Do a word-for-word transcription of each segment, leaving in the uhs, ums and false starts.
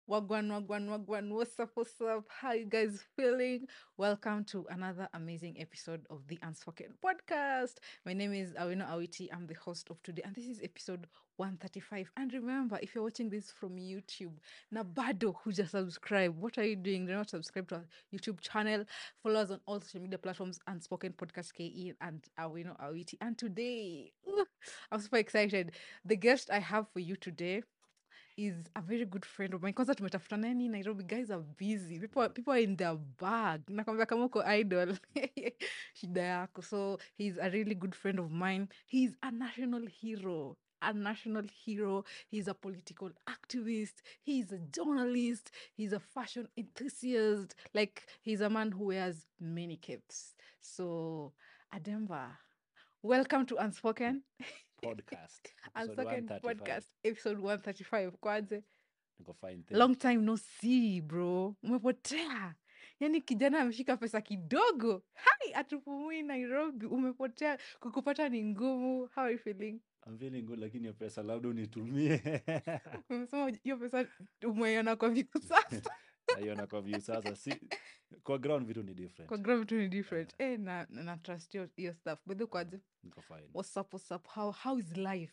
Wagwan, wagwan, wagwan. What's up, what's up? How you guys feeling? Welcome to another amazing episode of the Unspoken Podcast. My name is Awino Awiti. I'm the host of today, and this is episode one thirty-five. And remember, if you're watching this from YouTube, Nabado, who just subscribe, what are you doing? Do not subscribe to our YouTube channel. Follow us on all social media platforms, Unspoken Podcast K E and Awino Awiti. And today, ooh, I'm super excited. The guest I have for you today is a very good friend of mine. Kwanza tumetafutana yani Nairobi, guys are busy. People, people are in their bag. Nakwambia kama uko idol. Shida yako. So he's a really good friend of mine. He's a national hero. A national hero. He's a political activist. He's a journalist. He's a fashion enthusiast. Like, he's a man who wears many capes. So, Ademba, welcome to Unspoken. Podcast episode Unspoken one thirty-five. Podcast, episode one thirty-five. Kwanze, Niko fine, thanks. long time no see, bro. Umepotea. Yani kijana ameshika pesa kidogo. Hai, atupumui Nairobi. Umepotea. Kukupata ni ngumu. How are you feeling? I'm feeling good, lakini hiyo pesa labda unitumie. Umesema hiyo pesa umeiona kwa view sasa. Naiona kwa view sasa. Si, kwa ground vitu ni different. Kwa ground ni different. Eh, na, na, na trust your, your stuff. But kwaje? Niko fine. What's up, what's up? How, how is life?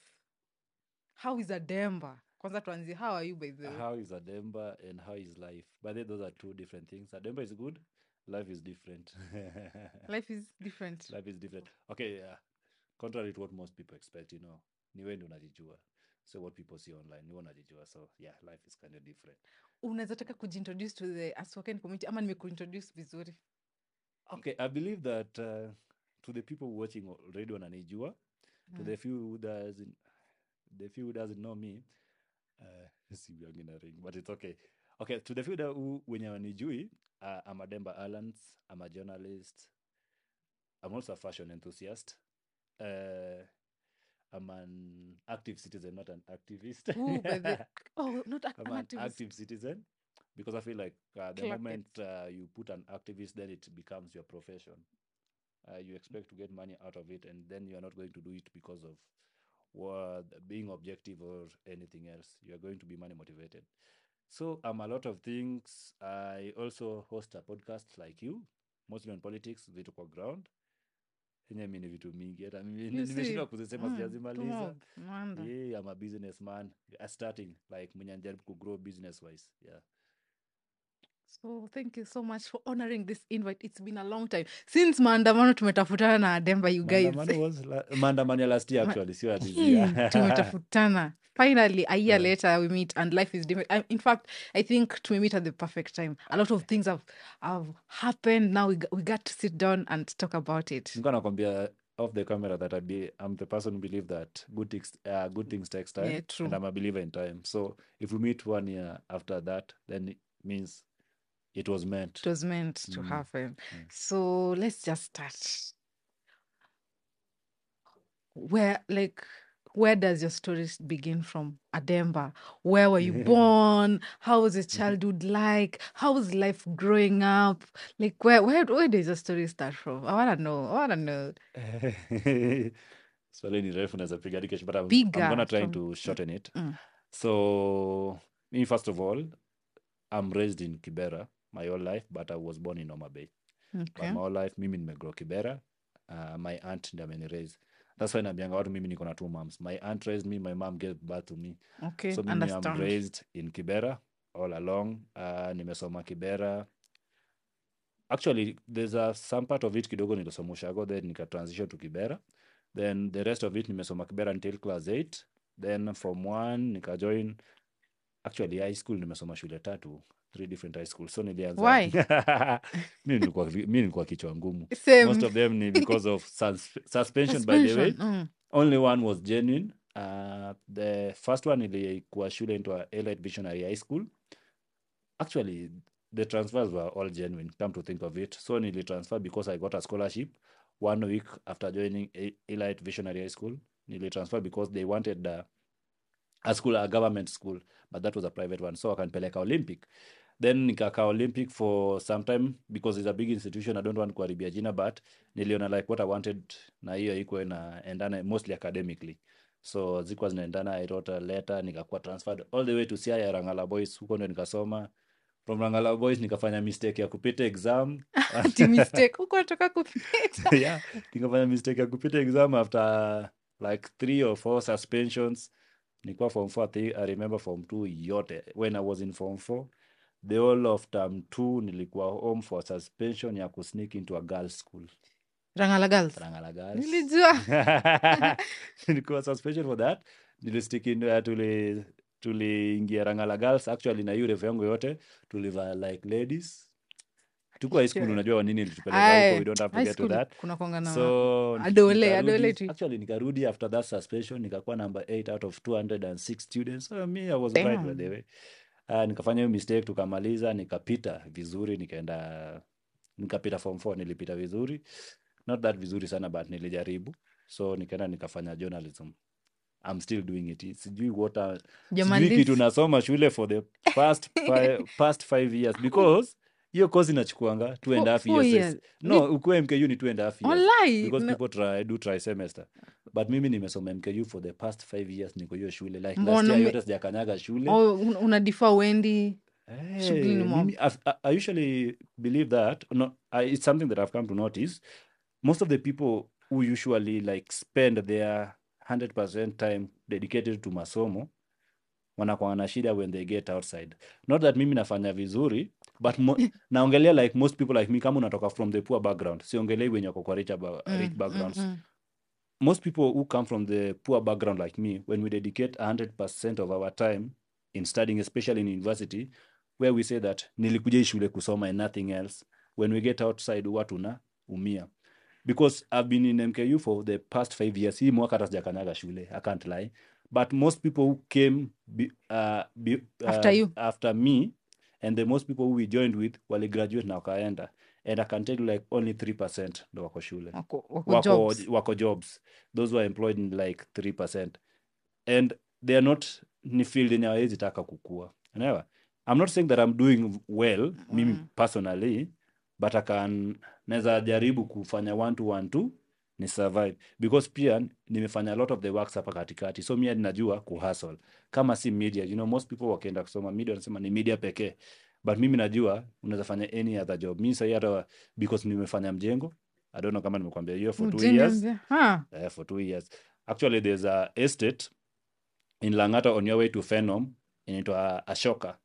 How is Ademba? Kwanza tuanzie, how are you by the way? How is Ademba and how is life? By the way, those are two different things. Ademba is good. Life is different. Life is different. Life is different. Okay, yeah. Contrary to what most people expect, you know, ni wewe ndio unajijua. So what people see online, ni wewe unajijua. So yeah, life is kind of different. Unaweza taka kujiintroduce to the Unspoken community ama nimekuintroduce vizuri? Okay, I believe that uh, to the people watching already wananijua, to Mm. the few who doesn't, the few who doesn't know me, uh, si yangu ina ring, but it's okay. Okay, to the few that who wenye wanijui, uh, I'm Ademba Allans, I'm a journalist, I'm also a fashion enthusiast. Uh, I'm an active citizen, not an activist. Ooh, by the oh, not ac- I'm an an activist. active citizen because I feel like uh, the Clock it. moment uh, you put an activist, then it becomes your profession. Uh, you expect to get money out of it, and then you are not going to do it because of what, being objective or anything else. You are going to be money motivated. So I'm a lot of things. I also host a podcast like you, mostly on politics, vitu kwa ground. Yenye mi ni vitu mingi hata mimi You nimeshindwa see, kuzisema, mm, sijazimaliza. tumo, mwanda. Yeah, I'm a businessman, uh, starting like mwenye anajaribu kugrow business wise. Yeah. So thank you so much for honoring this invite. It's been a long time since maandamano tumetafutana na Ademba, you guys. Maandamano was la- maandamano ya last year Ma- actually, sio ya this Hii, year. tumetafutana. Finally, a year Yeah. later, we meet and life is different. I, in fact, I think to meet at the perfect time. A lot of things have, have happened. Now we, g- we got to sit down and talk about it. Nilikuwa nakwambia off the camera that I be I'm the person who believe that good things uh, good things takes time, Yeah, true. and I'm a believer in time. So if we meet one year after that, then it means it was meant. It was meant to Mm, happen. mm. So let's just start. Where, like, where does your story begin from, Ademba? Where were you born? How was your childhood like? How was life growing up? Like, where, where, where does your story start from? I wanna know. I wanna know. Swali ni refu naweza piga hadi kesho, but I'm, I'm Bigger gonna try from- to shorten it. Mm. So me first of all, I'm raised in Kibera my whole life, but I was born in Homa Bay. Okay. But my whole life mimi nimegrow Kibera. Uh, my aunt ndiye ameniraise. That's why naambianga watu mimi niko na two moms. My aunt raised me, my mom gave birth to me. Okay. So mimi I'm Understand. raised in Kibera all along. Uh, nimesoma Kibera. Actually, there's a some part of it kidogo nilisoma Ushago, then nika transition to Kibera. Then the rest of it nimesoma Kibera until class eight. Then from one nika join. Actually, high school nimesoma shule tatu, three different high schools. So nilianza. Why? mimi nilikuwa mimi nilikuwa kichwa ngumu. Same. Most of them ni because of sus- suspension, by the way. Suspension. Mm. Only one was genuine. Uh, the first one ilikuwa shule into a Elite Visionary High School. Actually, the transfers were all genuine, come to think of it. So nili transfer because I got a scholarship one week after joining E- Elite Visionary High School. Nili transfer because they wanted uh, a school, a government school, but that was a private one. So wakanipeleka Olympic. Then nikaka Olympic for some time because it's a big institution. I don't want kuharibia jina, but niliona like what I wanted na hiyo iko na endana mostly academically. so zikuwa zinaendana. I wrote a letter, nikakuwa transferred all the way to Siaya Rangala Boys, huko ndo nikasoma. From Rangala Boys nikafanya mistake ya kupita exam Ati mistake huko nataka kupita. yeah, nikafanya mistake ya kupita exam after like three or four suspensions. Nilikuwa form four, I think- I remember form two yote. When I was in form four, the whole of term two nilikuwa home for suspension ya kusneak into a girls school. Rangala girls. Rangala Girls. Nilijua. Nilikuwa suspension for that. Nilistick in, uh, tuli tuliingia Rangala Girls actually na hiyo refu yangu yote tulivaa like ladies. Tuko high school, Sure. unajua nini ilitupeleka huko, Aye, we don't have to high get to school that. kuna konga na So adole, nikarudi- adole tu. actually nikarudi after that suspension nikakuwa number eight out of two hundred six students. So me I was bright by the way. Uh, nikafanya hiyo mistake tukamaliza, nikapita vizuri, nikaenda nikapita form four, nilipita vizuri, not that vizuri sana but nilijaribu, so nikaenda nikafanya journalism. I'm still doing it. Sijui what I- sijui Jamalizi. kitu nasoma shule for the past five, past five years because hiyo course inachukuanga two and a half Four- four years. years. No, ukuwe M K U ni two and a half years Walai. because No. people try do try semester, but mimi nimesoma M K U for the past five years, niko hiyo shule like last Mbona year me- yote sijakanyaga shule. Oh, un- unadifa wendi. Shughuli ni Hey, mob. mimi, I, I- I usually believe that no, I, it's something that I've come to notice. Most of the people who usually like spend their one hundred percent time dedicated to masomo wanakuwa na shida when they get outside. Not that mimi nafanya vizuri, but mo, naongelea like most people like me, kama unatoka from the poor background, siongelei wenye wako kwa rich, ba, rich backgrounds. Mm, mm. Most people who come from the poor background like me, when we dedicate one hundred percent of our time in studying, especially in university, where we say that nilikuja hii shule kusoma and nothing else, when we get outside huwa tuna umia. Because I've been in M K U for the past five years. Hii mwaka hata sijakanyaga shule, I can't lie. But most people who came be, uh, be, uh, After you. after me, and the most people who we joined with, wali graduate na wakaenda. And I can tell you like only three percent ndo wako shule. Wako, wako Wako jobs. wako jobs. Those who are employed in like three percent. And they are not ni field yenye hawezi taka kukua. Unaelewa? I'm not saying that I'm doing well, mimi personally, but I can naweza jaribu kufanya one to one to ni survive because pia nimefanya a lot of the works hapa katikati, so mimi ninajua kuhustle kama si media. You know, most people wakienda kusoma media wanasema ni media pekee, but mimi najua unaweza fanya any other job. Mimi sasa hata because nimefanya mjengo, I don't know kama nimekwambia hiyo, for two Mjini years mzee. Ha. uh, for two years actually. There's a estate in Lang'ata on your way to Phenom inaitwa Ashoka.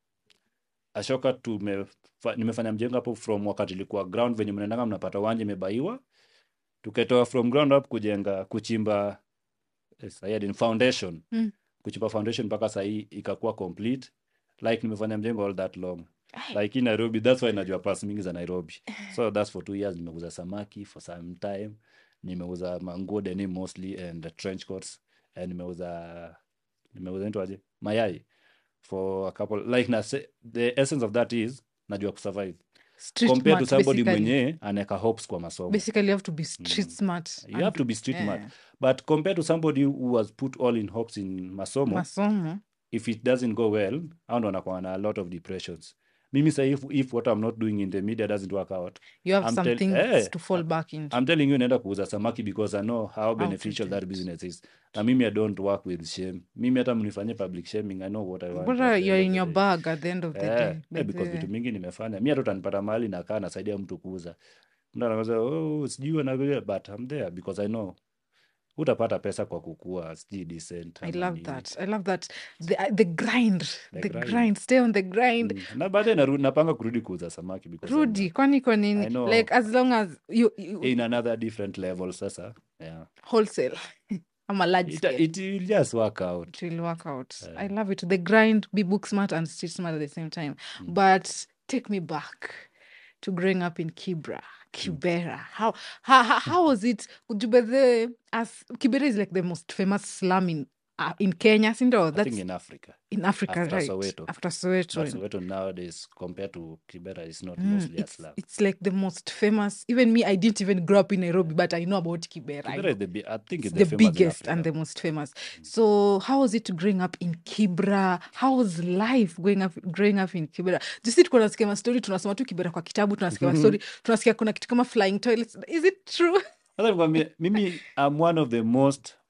Ashoka tume nimefanya mjengo hapo from wakati ilikuwa ground venye mnaendanga mnapata uwanja imebaiwa, tukatoa from ground up kujenga kuchimba yes, I had in foundation Mm. kuchimba foundation mpaka saa hii ikakuwa complete. Like nimefanya mjengo all that long like in Nairobi, that's why najua plus mingi za Nairobi. So that's for two years. Nimeuza samaki for some time, nimeuza manguo denim mostly and trench coats, and nimeuza nimeuza nito aje mayai for a couple like na se, the essence of that is najua kusurvive Street compared to smart, somebody basically. mwenye aneka hopes kwa masomo. Basically, you have to be street smart. You have to be street yeah. smart, but compared to somebody who has put all in hopes in masomo, Masomo. if it doesn't go well, hao ndo wanakuwa na a lot of depressions. Mimi say if, if what I'm not doing in the media doesn't work out, You have I'm tell- something eh, to fall back into. I'm telling you naenda kuuza samaki because I know how beneficial do that it. business is. Na mimi I don't work with shame. Mimi hata mnifanyie public shaming, I know what I want. But at uh, the you're end in of your the day. bag at the end of the Eh, day. eh, because vitu mingi nimefanya. Mi hata utanipata mahali nakaa nasaidia mtu kuuza. Mtu anaanza oh sijui anakuja, but I'm there because I know utapata pesa kwa kukua sijui decent. I ama love nini. that. I love that. The, uh, the grind. The The, grind. grind. Stay on the grind. Mm. Na baadaye naru- napanga kurudi kuuza samaki because I'm Rudi. Kwani kwa nini? I know. Like as long as you, you in another different level sasa. Yeah. wholesale. I'm a large It, scale. it will just work out. It will work out. I love it. The grind, be book smart and street smart at the same time. But take me back to growing up in Kibra, Kibera. How how how, how was it? Ujubethe, as Kibera is like the most famous slum in uh, in Kenya, Sindo. I That's think in Africa. in Africa, after right? Soweto. After Soweto. But and- Soweto nowadays, compared to Kibera, is not Mm, mostly a it's, slum. it's like the most famous. Even me, I didn't even grow up in Nairobi, but I know about Kibera. I Kibera know. is the bi- I think it's the, the, famous in biggest Africa. and the most famous. So how was it growing up in Kibra? How was life growing up growing up in Kibra? Just tuko nasikia ma story, tunasoma tu Kibera kwa kitabu, tunasikia ma story, tunasikia kuna kitu kama flying toilets. Is it true? Sasa nikwambie, mimi I'm one of the most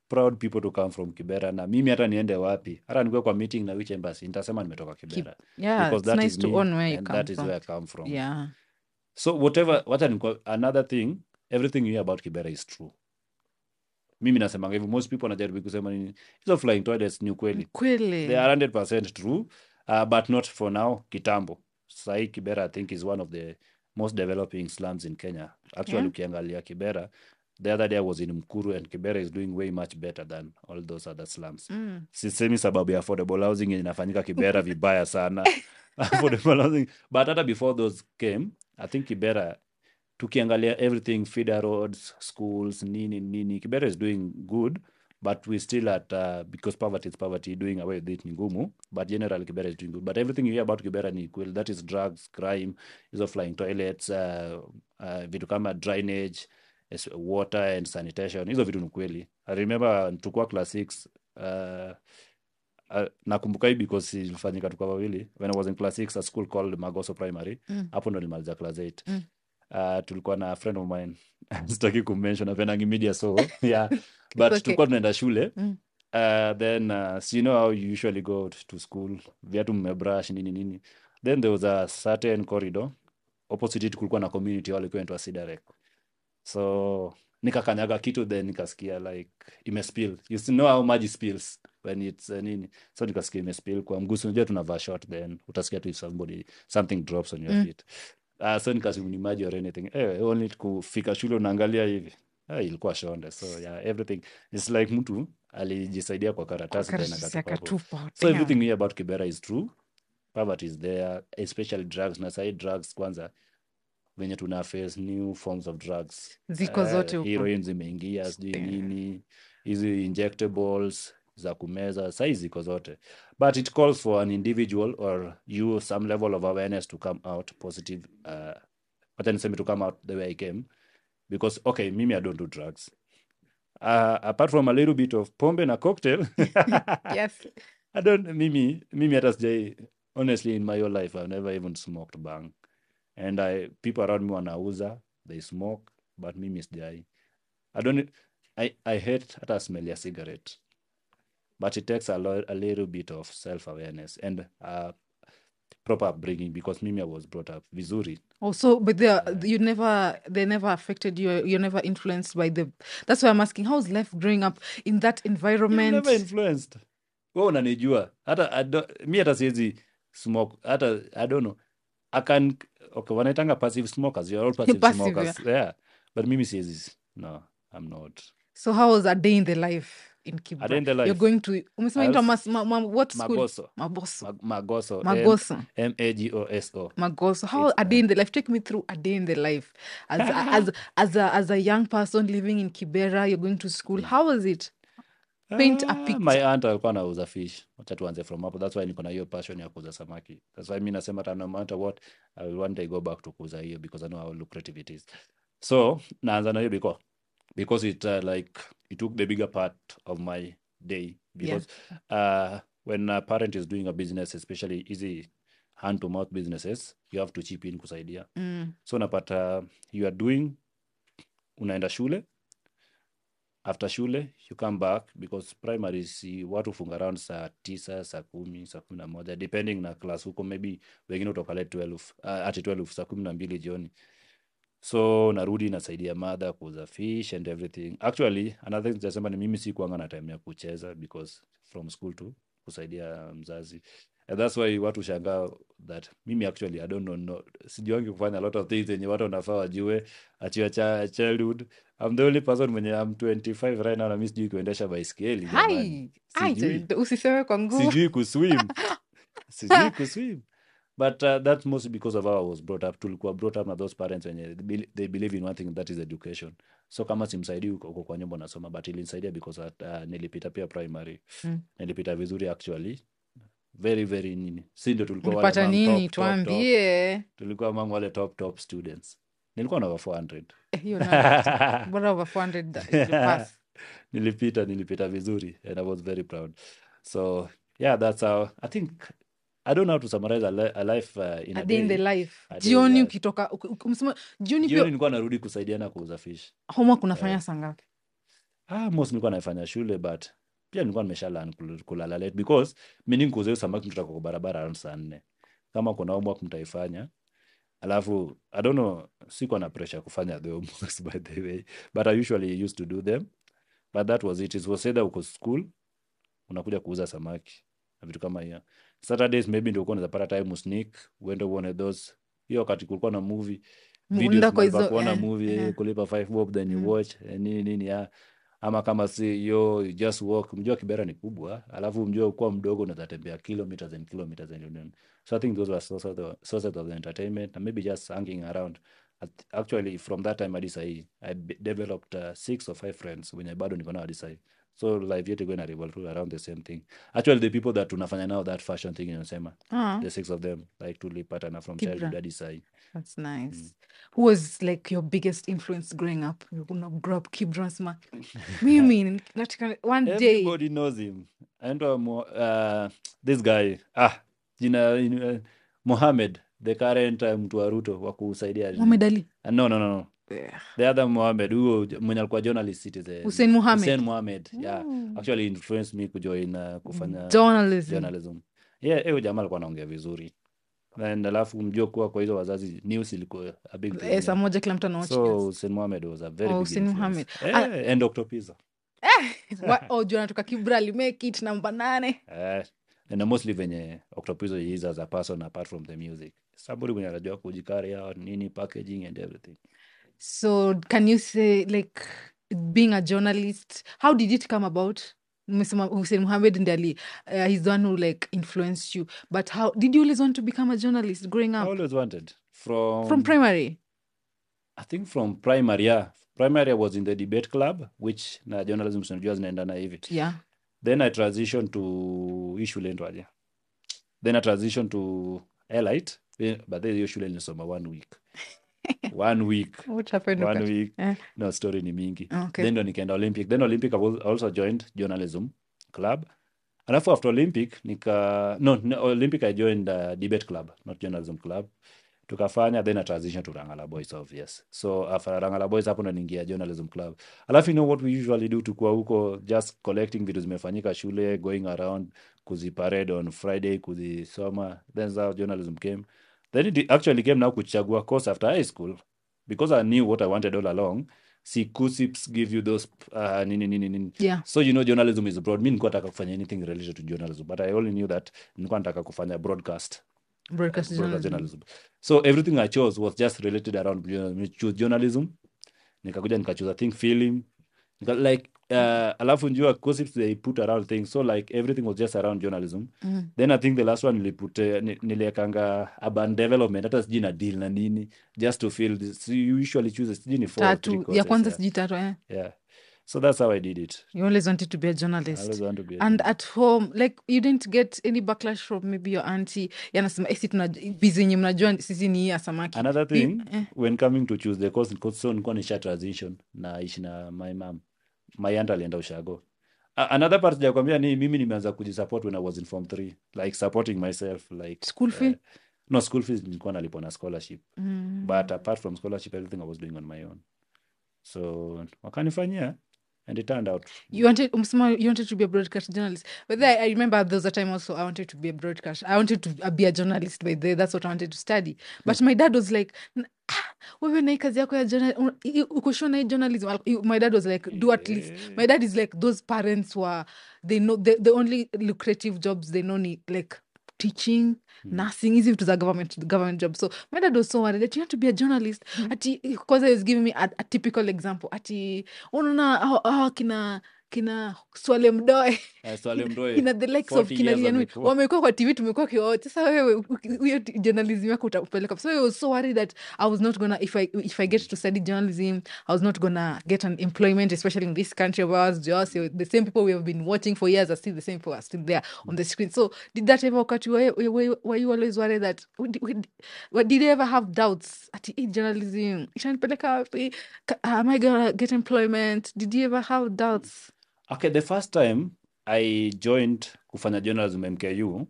proud people to come from Kibera, na mimi hata niende wapi, hata nikuwe kwa meeting na which embassy, nitasema nimetoka Keep, Kibera yeah, because it's that nice is to me own where you and come that is from. where I come from. Yeah. So whatever, what another thing, everything you hear about Kibera is true. Mimi nasemanga hivyo, most people wanajaribu kusema nini, hizo flying toilets ni ukweli. Kweli. They are one hundred percent true, uh, but not for now. Kitambo sahi Kibera I think is one of the most developing slums in Kenya. Actually, Yeah. ukiangalia Kibera, the other day I was in Mkuru and Kibera is doing way much better than all those other slums. Mm. Sisemi sababu ya affordable housing yenye inafanyika Kibera vibaya sana. Affordable housing, but hata before those came, I think Kibera, tukiangalia everything, feeder roads, schools, nini nini, Kibera is doing good, but we still at uh, because poverty is poverty, doing away with it ni ngumu, but generally Kibera is doing good. But everything you hear about Kibera ni equal, that is drugs, crime, hizo flying toilets, uh, uh, vitu kama drainage, es- water and sanitation, hizo vitu ni kweli. I remember tukua class six, uh, uh, nakumbuka hii because ilifanyika tuka wawili when I was in class six, a school called Magoso Primary. Mm. Hapo ndo nilimaliza class eight. Mm. Uh, tulikuwa na friend of mine sitaki kumention apendangi media so yeah, but okay. tulikuwa tunaenda shule. Mm. Uh, then uh, so you know how you usually go t- to school, viatu mmebrush nini nini, then there was a certain corridor opposite it, kulikuwa na community walikuwa inaitwa Sidarek. So nikakanyaga kitu, then nikasikia like imespill. You see, know how maji spills when it's uh, nini, so nikasikia imespill kwa mguso. Unajua tunavaa short, then utasikia tu if somebody something drops on your Mm. feet. Uh, so nikasimu ni maji or anything. Eh, only kufika shule unaangalia hivi, eh, ilikuwa shonde. So yeah, everything it's like mtu alijisaidia kwa Kwa karatasi then karatasi akatupa hapo. akatupa. So Damn. everything we hear about Kibera is true. Poverty is there, especially drugs. Na sahi drugs kwanza, venye tuna face new forms of drugs. Ziko zote Uh, huko. heroin zimeingia, sijui Damn. nini, hizi injectables za kumeza, sahi ziko zote. But it calls for an individual or you some level of awareness to come out positive. Uh, wacha niseme to come out the way I came. Because, okay, mimi I don't do drugs. Uh, apart from a little bit of pombe na cocktail, Yes. I don't, mimi, mimi hata sijai, honestly, in my whole life, I've never even smoked bang. And I, people around me wanauza, they smoke, but mimi sijai. I don't, I, I hate hata smell ya cigarette. But it takes a, lo- a little bit of self-awareness and uh, proper upbringing, because mimi I was brought up vizuri. Also, but they are, you never, they never affected you. You're never influenced by the. That's why I'm asking. How's life growing up in that You're environment? never influenced. Wewe unanijua. Hata I don't- mi hata siwezi smoke. Hata I don't know. I can, okay, wanaitanga passive smokers. You're all passive Passive, smokers. Yeah. But mimi siwezi. No, I'm not. So how was a day in the life in Kibra? A day in the You're life. going to. Umesema I into was- mas, ma, ma, what school? Magoso. Magoso. Mag- Magoso. Magoso. M A G O S O. Magoso. How It's, a day in the life? Take me through a day in the life as as as a as a young person living in Kibera. You're going to school. How was it? Paint a Ah, picture. my aunt alikuwa anauza fish. Wacha tuanze from hapo. That's why niko na hiyo passion ya kuuza samaki. That's why mi nasema hata no matter what, I will one day go back to kuuza hiyo because I know how lucrative it is. So naanza na hiyo because because it uh, like it took the bigger part of my day because uh, when a parent is doing a business, especially easy hand to mouth businesses, you have to chip in kusaidia. Mm. So unapata you are doing, unaenda shule, after shule you come back because primary si watu funga around saa tisa, saa kumi, saa kumi na moja depending na class huko, maybe wengine utokale twelve, uh, ati twelve, saa kumi na mbili jioni. So narudi nasaidia mother kuuza fish and everything. Actually another thing nasema ni mimi si kuanga na time ya kucheza because from school to kusaidia mzazi, and that's why watu shangaa that mimi actually I don't know, no, sijuangi kufanya a lot of things yenye watu wanafaa wajue achiwa cha childhood. I'm the only person mwenye I'm twenty-five right now na mimi sijui kuendesha baiskeli jamani. Hai. Sijui. Ai, usiseme kwa nguvu. Sijui kuswim. Sijui kuswim. But uh, that's mostly because of how I was brought up. Tulikuwa brought up na those parents wenye they bel- they believe in one thing, that is education. So kama simsaidii uko uko kwa nyumba nasoma, but ilinisaidia because at, uh, nilipita pia primary. Mm. Nilipita vizuri actually. Very very nini. Si ndio tulikuwa wale Ulipata among nini? top, top, top. Tuambie. Tulikuwa among wale top top students. Nilikuwa na over four hundred. Eh, hiyo nayo. Bora over four hundred that you pass. nilipita nilipita vizuri and I was very proud. So yeah, that's how I think. I don't know how to summarize a, li- a life uh, in a, A day in the day. life. A day, Jioni yeah. ukitoka uki- uki- umesema jioni Jioni pia nilikuwa narudi kusaidiana kuuza fish. homework unafanya Eh. saa ngapi? ah, most nilikuwa naifanya shule but pia nilikuwa nimesha learn kul- kulala late because meaning kuuza hiyo samaki mtatoka kwa barabara around saa nne kama kuna homework mtaifanya alafu I don't know sikuwa na pressure kufanya the homeworks by the way but I usually used to do them but that was it. It was either uko school unakuja kuuza samaki na vitu kama hiyo. Saturdays maybe ndio ulikuwa unaweza pata time usneak uende uone those hiyo wakati kulikuwa na movie Muenda videos kwa mahali pa hizo kuona eh, movie eh. eh, kulipa five bob then you Mm. watch eh, nini nini ya ama kama si yo you just walk. Mjua Kibera ni kubwa alafu mjua ukuwa mdogo unaweza tembea kilometers and kilometers and you so I think those were sources of, sources of the entertainment and maybe just hanging around. At- actually from that time hadi sahi I be- developed uh, six or five friends wenye bado niko nao hadi sahi so life yetu going to revolve around the same thing. Actually the people that tunafanya now that fashion thing inasema Ah, the six of them like tulipatana from Kibra. childhood hadi sahi. That's nice. Who was like your biggest influence growing up? You're gonna grow up Kibra sma. Mimi nataka one day. Everybody knows him. Anaitwa Mo- uh, this guy ah jina uh, Mohamed the current uh, mtu wa Ruto wa kusaidia Muhammad Ali. Uh, no no no no Yeah. the other Mohamed huyo mwenye alikuwa journalist Citizen Hussein Mohamed. Hussein Mohamed yeah Mm. actually influenced me kujoin uh, kufanya Journalism. journalism yeah huyo jamaa alikuwa anaongea vizuri and alafu mjua kuwa kwa hizo wazazi news ilikuwa a big thing Eh, saa yeah. moja kila mtu anaochi. So Hussein Mohamed was a very Oh, big Hussein influence Mohamed. eh, and Doctor Pizza Wa- oh, juu anatoka Kibra alimake it namba nane. Eh, na mostly venye Octopizzo he is as a person apart from the music. Somebody mwenye anajua kujikari out nini packaging and everything. So can you say like being a journalist, how did it come about? Umesema Hussein Mohamed ndiye ali uh, he's the one who like influenced you. But how did you always want to become a journalist growing I up? always wanted from, From primary? I think from primary yeah. Primary I was in the debate club which na journalism tunajua zinaendana hivi. Yeah. Then I transitioned to hii shule inaitwaje? Then I transitioned to Elite eh, but then hiyo shule nilisoma one week. One week. What happened? One wakati- week. Eh, No story ni mingi. okay. Then ndo nikaenda Olympic. Then Olympic I was- also joined journalism club. Alafu after Olympic nika no, no Olympic I joined uh, debate club, not journalism club. Tukafanya then I transition to Rangala Boys obvious. So after Rangala Boys hapo ndo niingia journalism club. Alafu you know what we usually do tukua huko just collecting vitu zimefanyika shule, going around kuziparade on Friday kuzisoma. Then how journalism came. Then it actually came now kuchagua course after high school because I knew what I wanted all along. See, KUSIPs give you those uh, nini nini nini. Yeah. So you know journalism is broad. Mi nilikuwa nataka kufanya anything related to journalism, but I only knew that nilikuwa nataka kufanya broadcast, Broadcast broadcast journalism. journalism. So everything I chose was just related around journalism. Choose journalism, nikakuja nikachoose I think film, nika, like uh, alafu njua KUSIPs they put around things, so like everything was just around journalism. Mm. Then I think the last one niliput uh, ni- niliekanga urban development hata sijui na deal na nini just to feel this. So you usually choose sijui ni four or three Tatu. courses, Ya kwanza yeah. sijui tatu eh. Yeah. So that's how I did it. You always wanted to be a I journalist. always want to be a And at home, like you didn't get any backlash from maybe your auntie. Yanasema esi tuna busy yenye mnajua sisi ni hii ya samaki. Another Bi- thing, eh. when coming to choose the course, course so nilikuwa nisha transition na ishi na my mom. My aunt alienda ushago. A- Another part sijakwambia ni mimi nimeanza kujisupport when I was in form three, like supporting myself like School fee? uh, no school fees nilikuwa nalipwa na scholarship. Mm. But apart from scholarship everything I was doing on my own. So wakanifanyia and it turned out You wanted umsema you wanted to be a broadcast journalist. But then I remember there was a time also I wanted to be a broadcast. I wanted to uh, be a journalist by the that's what I wanted to study. But my dad was like, "N- ah, wewe na hii kazi yako ya journal un- i- uko sure na hii journalism?" Al- you- My dad was like, do at least. My dad is like those parents were they know the, the only lucrative jobs they know ni like teaching, nursing, hizi vitu za government government job. So my dad was so worried that you want to be a journalist. Ati because he was giving me a, a typical example. Ati unaona hao hao kina kina Swale Mdoe uh, Swale Mdoe ina the likes of forty kina years Lilian Wee, amekuwa. wamekuwa kwa T V tumekuwa kiwote. Sasa wewe uki- hiyo ti- journalism yako utapeleka. So I was so worried that I was not gonna if I if I get to study journalism, I was not gonna get an employment, especially in this country of ours. Just the same people we have been watching for years are still the same people are still there on the screen. So did that ever occur to you? Were, were, were you always worried that would- would- what- did you ever have doubts at hii journalism itanipeleka wapi? Ka- am I gonna get employment? Did you ever have doubts? Okay, the first time I joined kufanya journalism M K U,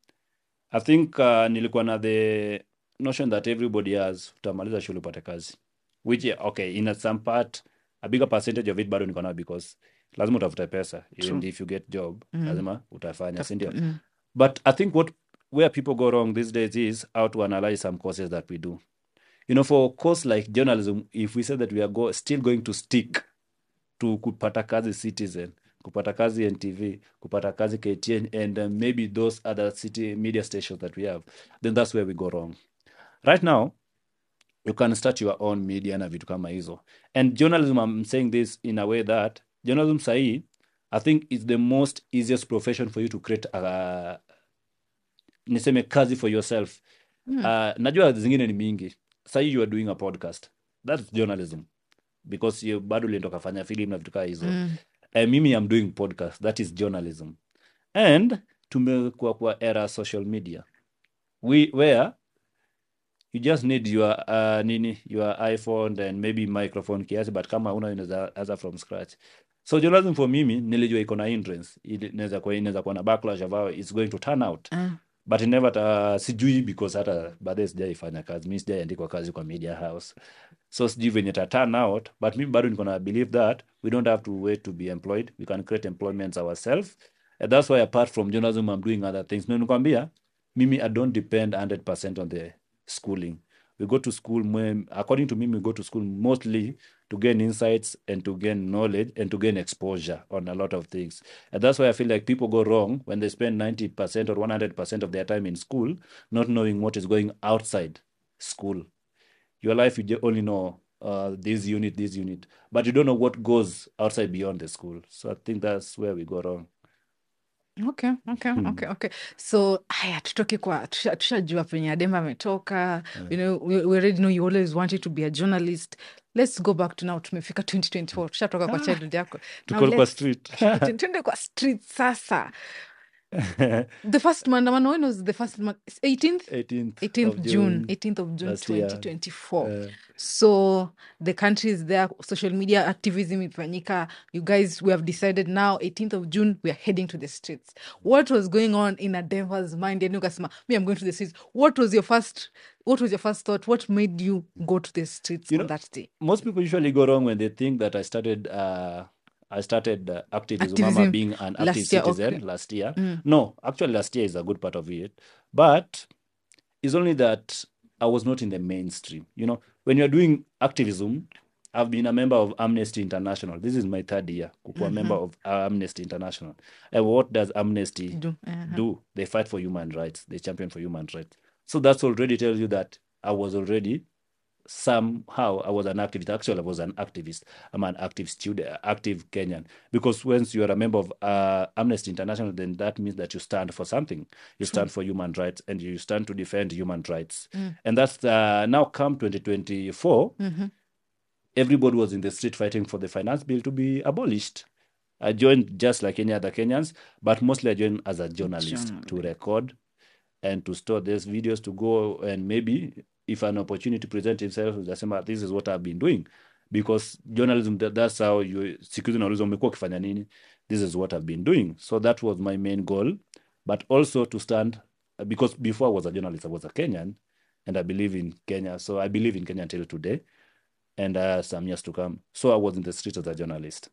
I think uh, nilikuwa na the notion that everybody has utamaliza shule upate kazi, which yeah, okay, in a some part a bigger percentage of it bado niko nayo because lazima utafute pesa. True. And if you get job, Mm. lazima utafanya, si ndio? Mm. But I think what where people go wrong these days is how to analyze some courses that we do. You know, for a course like journalism, if we say that we are go, still going to stick to kupata kazi Citizen, kupata kazi N T V, kupata kazi K T N, and uh, maybe those other city media stations that we have, then that's where we go wrong. Right now, you can start your own media na vitu kama hizo. And journalism, I'm saying this in a way that journalism sahi, I think is the most easiest profession for you to create a, niseme kazi for yourself. Mm. Uh, najua zingine ni mingi. Sahi you are doing a podcast. That's journalism. Because you bado ulienda kafanya film na vitu kama hizo. Mm. Uh, mimi I'm doing podcast. That is journalism. And tumekuwa kwa era social media. We where you just need your uh, nini your iPhone and maybe microphone kiasi, but kama una unaweza anza from scratch. So journalism for mimi nilijua iko na hindrance, inaweza kuwa inaweza kuwa na backlash of how it's going to turn out. Uh. But it never uh, sijui because hata baadaye sijaifanya kazi, mimi sijaandikwa kazi kwa media house, so sijui venye ita turn out. But mimi bado niko na believe that we don't have to wait to be employed, we can create employments ourselves. And that's why apart from journalism I'm doing other things. Nikwambia mimi I don't depend one hundred percent on the schooling. We go to school when, according to me, we go to school mostly to gain insights and to gain knowledge and to gain exposure on a lot of things. And that's why I feel like people go wrong when they spend ninety percent or one hundred percent of their time in school, not knowing what is going outside school. Your life, you ju- only know uh, this unit, this unit, but you don't know what goes outside beyond the school. So I think that's where we go wrong. Okay, okay, okay, okay. So haya tutoke kwa tusha- tushajua penye Ademba ametoka. You know, we, we already know you always wanted to be a journalist. Let's go back to now, tumefika twenty twenty-four, tushatoka kwa childhood yako. Now Tuko kwa let's- street. tuende kwa street sasa. The first maandamano, when was the first month? eighteenth? eighteenth, eighteenth of June, eighteenth of June last year. twenty twenty-four. Uh, So the country is there, social media activism ifanyika. You guys, we have decided now, eighteenth of June, we are heading to the streets. What was going on in Ademba's mind? And ukasema, me, I'm going to the streets. What was your first? What was your first thought? What made you go to the streets You on know, that day? most people usually go wrong when they think that I started uh, I started uh, activism, Activism Mama being an last active year, citizen okay. last year. Mm. No, actually last year is a good part of it. But it's only that I was not in the mainstream. You know, when you're doing activism, I've been a member of Amnesty International. This is my third year, kukuwa a member of uh, Amnesty International. And what does Amnesty Do, uh-huh. do? They fight for human rights. They champion for human rights. So that's already tells you that I was already somehow I was an activist. Actually, I was an activist. I'm an active student, active Kenyan. Because once you are a member of uh, Amnesty International, then that means that you stand for something. You stand for human rights and you stand to defend human rights. And that's uh, now come twenty twenty-four. Mm-hmm. Everybody was in the street fighting for the finance bill to be abolished. I joined just like any other Kenyans, but mostly I joined as a journalist Journalist. to record and to store these videos, to go and maybe if an opportunity presents itself, utasema this is what I've been doing, because journalism, that, that's how you siku hizi unauliza umekuwa ukifanya nini, this is what I've been doing. So that was my main goal, but also to stand, because before I was a journalist, I was a Kenyan, and I believe in Kenya. So I believe in Kenya until today, and uh, some years to come. So I was in the street as a journalist,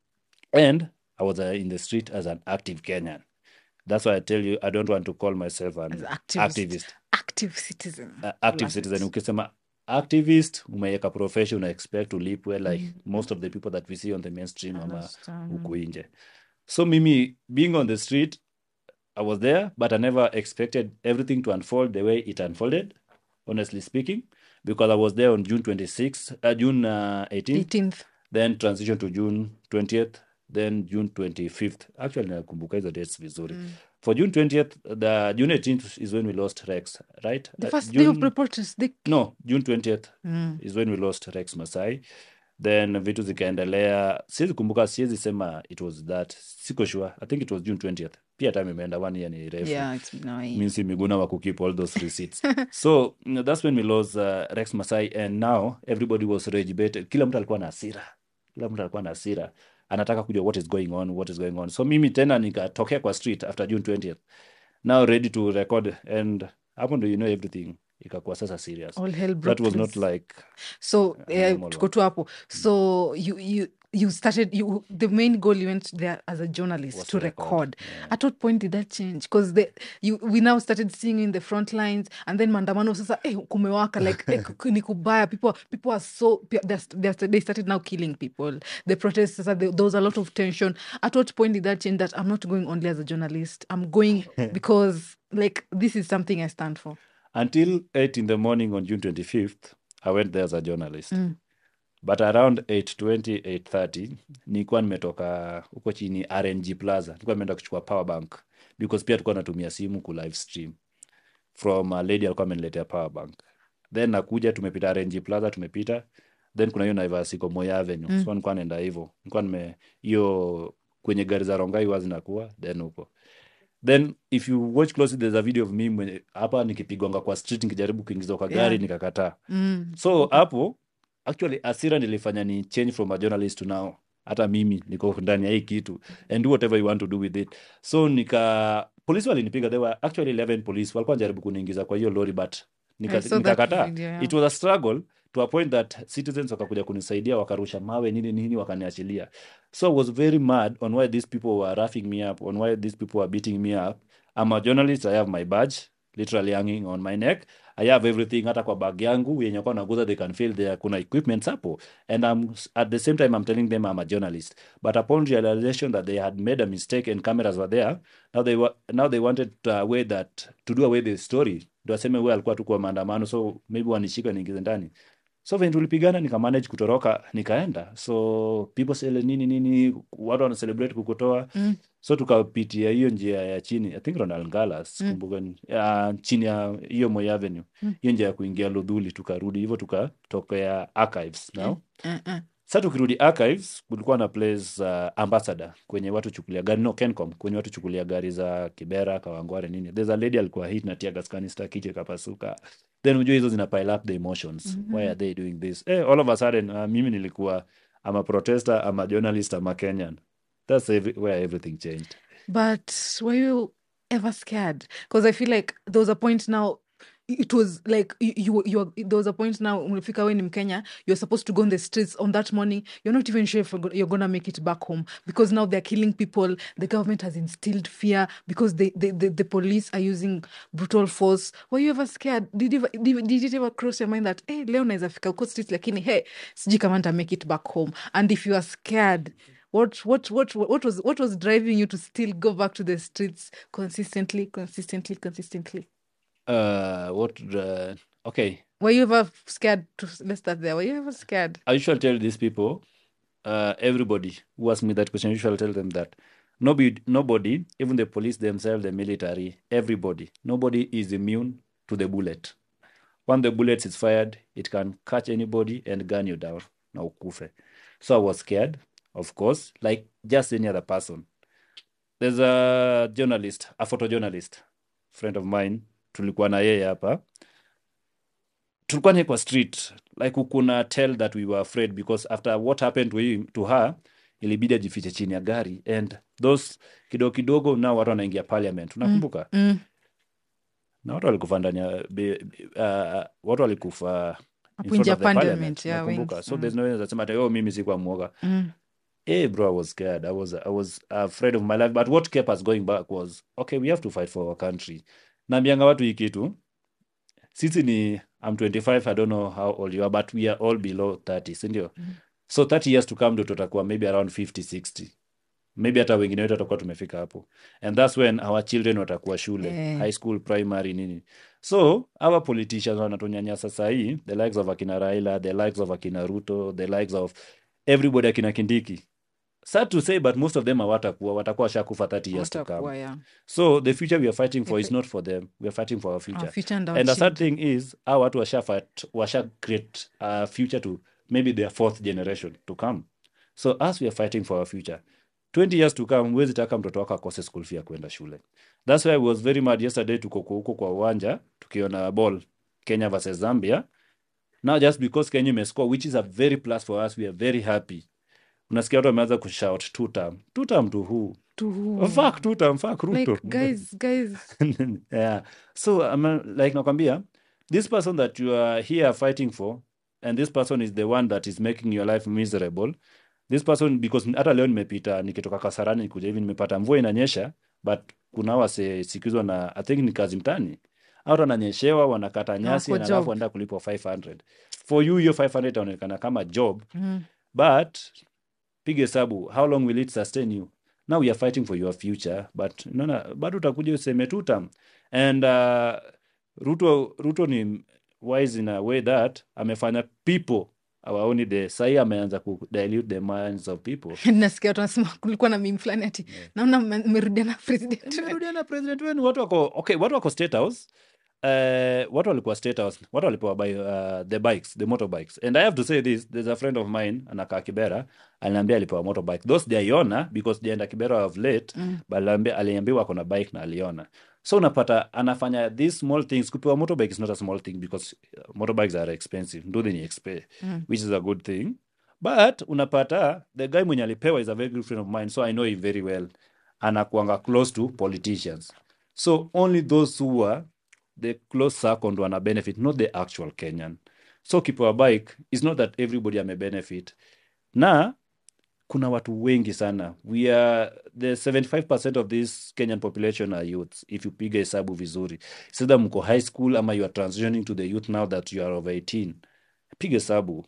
and I was uh, in the street as an active Kenyan. That's why I tell you, I don't want to call myself an As activist. activist. Active citizen. Uh, active Love citizen. it. Ukisema activist, umeweka profession, una expect to live well like most of the people that we see on the mainstream ama Understand. huku nje. So mimi, being on the street, I was there, but I never expected everything to unfold the way it unfolded, honestly speaking, because I was there on June twenty-sixth, uh, June uh, eighteenth, eighteenth. then transition to June twentieth, then June twenty-fifth. Actually, nakumbuka hizo dates vizuri. For June twentieth, the June eighteenth is when we lost Rex, right? The Uh, first day of June- reporters, they No, June twentieth Mm. is when we lost Rex Masai. Then vitu zikaendelea. Siwezi kumbuka, siwezi sema it was that. Siko sure. I think it was June twentieth. Pia time imeenda, one year ni refu. Yeah, it's no, Means si Miguna wa keep all those receipts. So you know, that's when we lost uh, Rex Masai, and now everybody was rage baited. Kila mtu alikuwa na hasira. Kila mtu alikuwa na hasira. Anataka kujua what is going on, what is going on. So mimi tena nikatokea kwa street after June twentieth. Now ready to record, and hapo ndo you know everything ikakuwa sasa serious. all hell That broke was not loose. like So eh, normal tuko tu hapo. So you you you started you the main goal you went there as a journalist Was to to record, record. yeah. At what point did that change? Because the you we now started seeing you in the front lines, and then mandamano sasa eh kumewaka like eh, ku- ni kubaya. People people are so they're, they're, they started now killing people. The protests, sasa, there there was a lot of tension. At what point did that change? That I'm not going only as a journalist. I'm going because like this is something I stand for. Until eight in the morning on June twenty-fifth, I went there as a journalist. Mm. But around eight twenty, eight thirty, nilikuwa nimetoka huko chini R N G Plaza. Nilikuwa nimeenda kuchukua power bank because pia tulikuwa natumia simu ku live stream from a lady alikuwa ameniletea power bank. Then nakuja tumepita R N G Plaza tumepita. Then kuna hiyo Naivas iko Moi Avenue. Mm. So nilikuwa naenda hivyo. Nilikuwa nime hiyo kwenye gari za Rongai huwa zinakuwa then huko. Then if you watch closely there's a video of me mwenye hapa nikipigwanga kwa street nikijaribu kuingiza kwa gari Yeah. nikakataa. Mm. So hapo actually asira nilifanya ni change from a journalist to now hata mimi niko ndani ya hii kitu and do whatever you want to do with it. So nika polisi walinipiga, there were actually eleven police walikuwa wanajaribu kuniingiza kwa hiyo lori but nika, I saw that nikakataa. video, yeah. It was a struggle to a point that citizens wakakuja kunisaidia wakarusha mawe nini nini wakaniachilia. So I was very mad on why these people were roughing me up, on why these people were beating me up. I'm a journalist, I have my badge literally hanging on my neck. I have everything hata kwa bag yangu yenye kwa naguza they can feel there kuna equipment hapo, and I'm at the same time I'm telling them I'm a journalist, but upon realization that they had made a mistake and cameras were there, now they were now they wanted to away that to do away the story ndio aseme wewe alikuwa tu kwa maandamano, so maybe wanishika niingize ndani. So when tulipigana nika manage kutoroka nikaenda, so people say nini nini watu wana celebrate kukutoa. Mm. So tukapitia hiyo njia ya chini, I think Ronald Ngala sikumbuka ni ya chini ya hiyo Moi Avenue, Mm. hiyo njia ya kuingia Ludhuli, tukarudi hivyo tukatokea Archives now. Uh, uh. Sasa tukirudi Archives kulikuwa na place uh, Ambassador kwenye watu chukulia gari no Kencom kwenye watu chukulia gari za Kibera Kawangware nini, there's a lady alikuwa hit na tear gas canister kichwa kapasuka. Then unajua hizo zina pile up the emotions. Mhm. Why are they doing this? Eh, all of a sudden uh, mimi nilikuwa I'm a protester, I'm a journalist, I'm a Kenyan. That's every, where everything changed. But were you ever scared? Because I feel like there was a point now. It was like you, you, you were, there was a point now umefika when in Kenya, you're supposed to go on the streets on that morning. You're not even sure if you're go- you're gonna make it back home because now they're killing people. The government has instilled fear because they, they, the the police are using brutal force. Were you ever scared? Did you ever, did, did it ever cross your mind that hey, leo naweza fika huko streets lakini hey, sijui kama nita make it back home? And if you are scared, what what what what was what was driving you to still go back to the streets consistently, consistently, consistently? Uh, what? Uh, okay, Were you ever scared to let's start there? Were you ever scared? I usually tell these people, uh, everybody who asks me that question, I usually tell them that nobody, nobody, even the police themselves, the military, everybody, nobody is immune to the bullet. When the bullet is fired, it can catch anybody and gun you down. Na ukufe. So I was scared, of course, like just any other person. There's a journalist, a photojournalist, friend of mine, tulikuwa na yeye hapa. Tulikuwa naye kwa street, like ukuna tell that we were afraid because after what happened to, him, to her, ilibidi ajifiche chini ya gari, and those kidogo kidogo now watu wanaingia parliament. Unakumbuka? Mm. Na watu walikufa ndani ya be- uh, watu walikufa Hapo in front nje ya of the parliament. parliament, yeah, Nakumbuka. wengi. So Mm. there's no way unasema ati oh mimi sikuwa mwoga. Mm. Hey bro, I was scared. I was I was afraid of my life. But what kept us going back was okay, we have to fight for our country. Naambianga watu hii kitu. Sisi ni I'm twenty-five, I don't know how old you are, but we are all below thirty, si ndio? Mm. So thirty years to come ndio tutakuwa maybe around fifty, sixty. Maybe hata wengine wetu watakuwa tumefika hapo. And that's when our children watakuwa shule, Eh. high school, primary nini. So our politicians wanatunyanyasa saa hii, the likes of akina Raila, the likes of akina Ruto, the likes of everybody akina Kindiki. Sad to say, but most of them hawatakuwa watakuwa washakufa thirty years to Watakuwa, come. yeah. So the future we are fighting for Yeah. is not for them. We are fighting for our future. Our future and our And the sad children. thing is, our watu washa fight, washa create a future to maybe their fourth generation to come. So as we are fighting for our future, twenty years to come, huwezi taka mtoto wako akose school fee ya kwenda shule. That's why I was very mad yesterday tuko huko kwa uwanja tukiona ball Kenya versus Zambia. Now just because Kenya imescore, which is a very plus for us, we are very happy. Unasikia watu wameanza kushout two term. Two term to who? To Fuck two term, fuck Ruto. like guys, guys. Yeah. So I'm uh, like nakwambia, this person that you are here fighting for, and this person is the one that is making your life miserable. this person, because hata leo nimepita nikitoka Kasarani nikuja hivi nimepata mvua inanyesha, but kuna wase sikizwa na I think ni kazi mtani, au wananyeshewa wanakata nyasi Hawako na alafu job. wanaenda kulipwa five hundred. For you hiyo five hundred itaonekana kama job, Mm. but piga hesabu, how long will it sustain you? Now we are fighting for your future, but unaona bado utakuja useme two term. And uh, Ruto Ruto ni wise in a way that amefanya people awaoni the sahi, ameanza ku dilute the minds of people. Nasikia watu wanasema kulikuwa na meme fulani ati Yeah. naona mme- mmerudia na president. Nimerudia na president wenu, watu wako okay, watu wako State House. Uh, watu walikuwa State House, watu walipewa by uh, the bikes, the motorbikes. And I have to say this, there's a friend of mine anakaa Kibera, aliniambia alipewa motorbike. Those they aliona because they enda Kibera of late, Mm. but aliambia aliambiwa ako na bike na aliona. So unapata anafanya these small things. Kupewa motorbike is not a small thing because uh, motorbikes are expensive, ndo ni expensive, Mm. which is a good thing. But unapata the guy mwenye alipewa is a very good friend of mine, so I know him very well. Anakuanga close to politicians, so only those who are the close circle ndo ana benefit, not the actual Kenyan. So kipewa bike is not that everybody ame benefit, na kuna watu wengi sana. We are the seventy-five percent of this Kenyan population are youths, if you piga hesabu vizuri. Sida mko high school ama you are transitioning to the youth now that you are over eighteen. Piga hesabu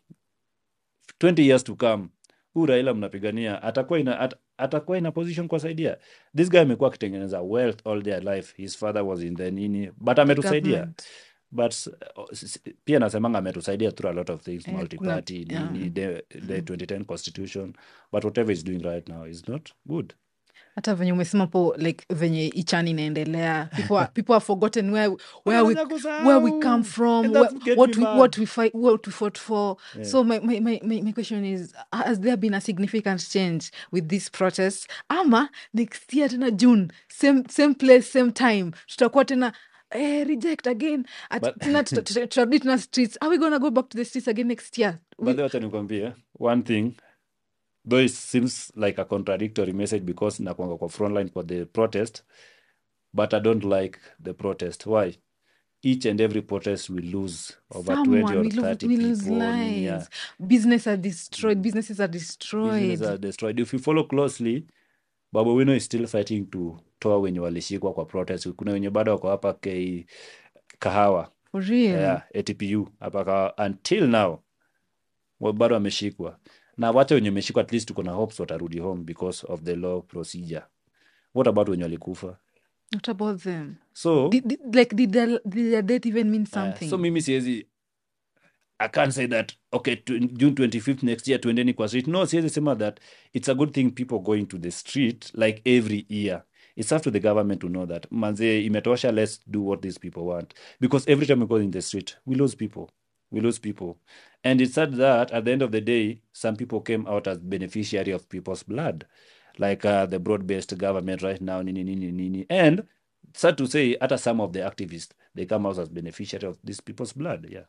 twenty years to come, huu Raila mnapigania atakuwa ina at, atakuwa ina position kwa saidia. This guy amekuwa akitengeneza wealth all their life. His father was in the nini, but ametusaidia. Government. But uh, s- s- pia nasemanga ametusaidia through a lot of things, Eh, kuna multi-party, yeah. nini, the, the twenty ten constitution, but whatever he's doing right now is not good. Hata venye umesema po like venye ichani inaendelea, people are, people have forgotten where where we Wanaanza where we come kusahau. from, And where, that gets what me we mad. what we fight, what we fought for. Yeah. So my, my, my, my my question is, has there been a significant change with these protests? Ama next year tena June, same same place same time, tutakuwa tena eh, reject again at But tena tuta- tuta- tutarudi tena streets. Are we gonna go back to the streets again next year? but We, then wacha nikwambie one thing, though it seems like a contradictory message because nakwanga kwa frontline for the protest, but I don't like the protest. Why? Each and every protest will lose over twenty someone or we lose, thirty we lose people. Nini, yeah. lives. Business are destroyed. Mm. Businesses are Business destroyed. are destroyed. If you follow closely, Babu Wino is still fighting to toa wenye walishikwa kwa protest. Kuna wenye bado wako hapa K Kahawa, For real. yeah, A T P U hapa Kahawa. Until now wa- bado wameshikwa, na wacha wenye wameshikwa at least tuko na hopes watarudi home because of the law procedure. What about wenye walikufa? What about them? So Did, did, like, did their, did their death even mean uh, something? so mimi siwezi, I can't say that okay to, June twenty-fifth next year tuendeni kwa street. No, siwezi sema that. It's a good thing people going to the street like every year. It's up to the government to know that manze imetosha, let's do what these people want, because every time we go in the street we lose people, we lose people. And it's sad that at the end of the day some people came out as beneficiary of people's blood, like uh, the broad-based government right now, nini nini nini. And sad to say hata some of the activists they come out as beneficiary of these people's blood. Yeah.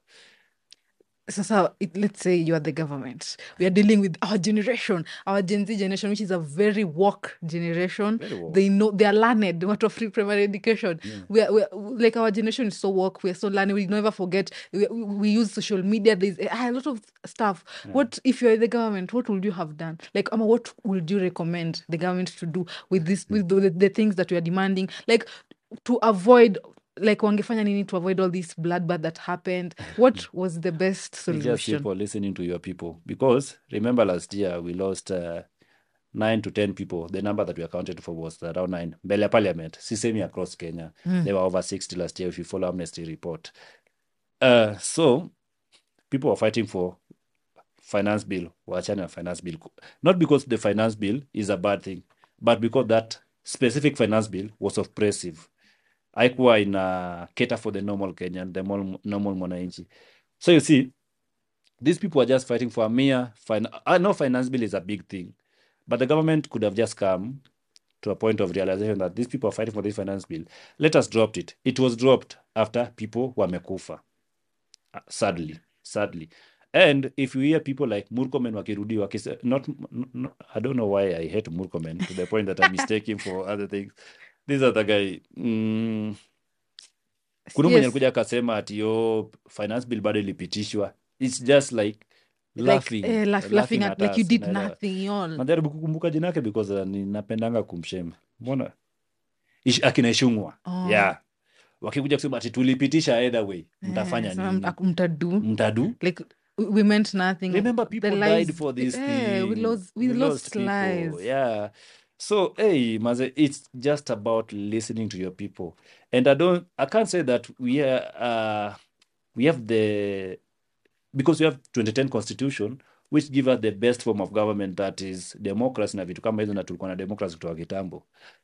Sasa, it, let's say you are the government. We are dealing with our generation, our Gen Z generation, which is a very woke generation. Very woke. They know, they are learned. What of free primary education? Yeah. We are, we are like our generation is so woke. We are so learned. We never forget. We, we we use social media. There's a, a lot of stuff. Yeah. What if you're the government? What would you have done? Like, Ama, what would you recommend the government to do with this, with the, the things that we are demanding, like to avoid? Like wangefanya nini to avoid all this bloodbath that happened? What was the best It's just solution? simple listening to your people, because remember last year we lost uh, nine to ten people. The number that we accounted for was around nine. Mbele ya parliament, sisemi across Kenya, Mm. they were over sixty last year if you follow Amnesty report. Uh, so people were fighting for finance bill, waachane na finance bill, not because the finance bill is a bad thing, but because that specific finance bill was oppressive. Haikuwa ina cater for the normal Kenyan, the normal, normal mwananchi. So you see, these people are just fighting for a mere fin- I know finance bill is a big thing, but the government could have just come to a point of realization that these people are fighting for this finance bill. Let us drop it. It was dropped after people wamekufa. Uh, sadly, sadly. And if you hear people like Murkomen wakirudi wakise, not, not, I don't know why I hate Murkomen to the point that I mistake him for other things. This other guy, mm, kuna mwenye Yes. alikuja akasema ati yo finance bill bado ilipitishwa. It's just like laughing like, eh, laugh, laughing laughing at at like you us, did unaelewa. nothing all. Najaribu kukumbuka jina yake because uh, ninapendanga kumshema. Mbona Ish- akina Ishungwa, Oh. yeah, wakikuja kusema ati tulipitisha either way, mtafanya Eh, so nini? mta- mtadu Mtadu. like we we meant nothing. Remember, The people died lives, for this eh, we thing. lost we, We lost, lost people. lives. Yeah. So, hey, Maze, it's just about listening to your people. And I don't, I can't say that we are, uh, we have the, because we have twenty ten constitution, which give us the best form of government, that is democracy na vitu kama hizo, na tulikuwa na democracy kutoka kitambo.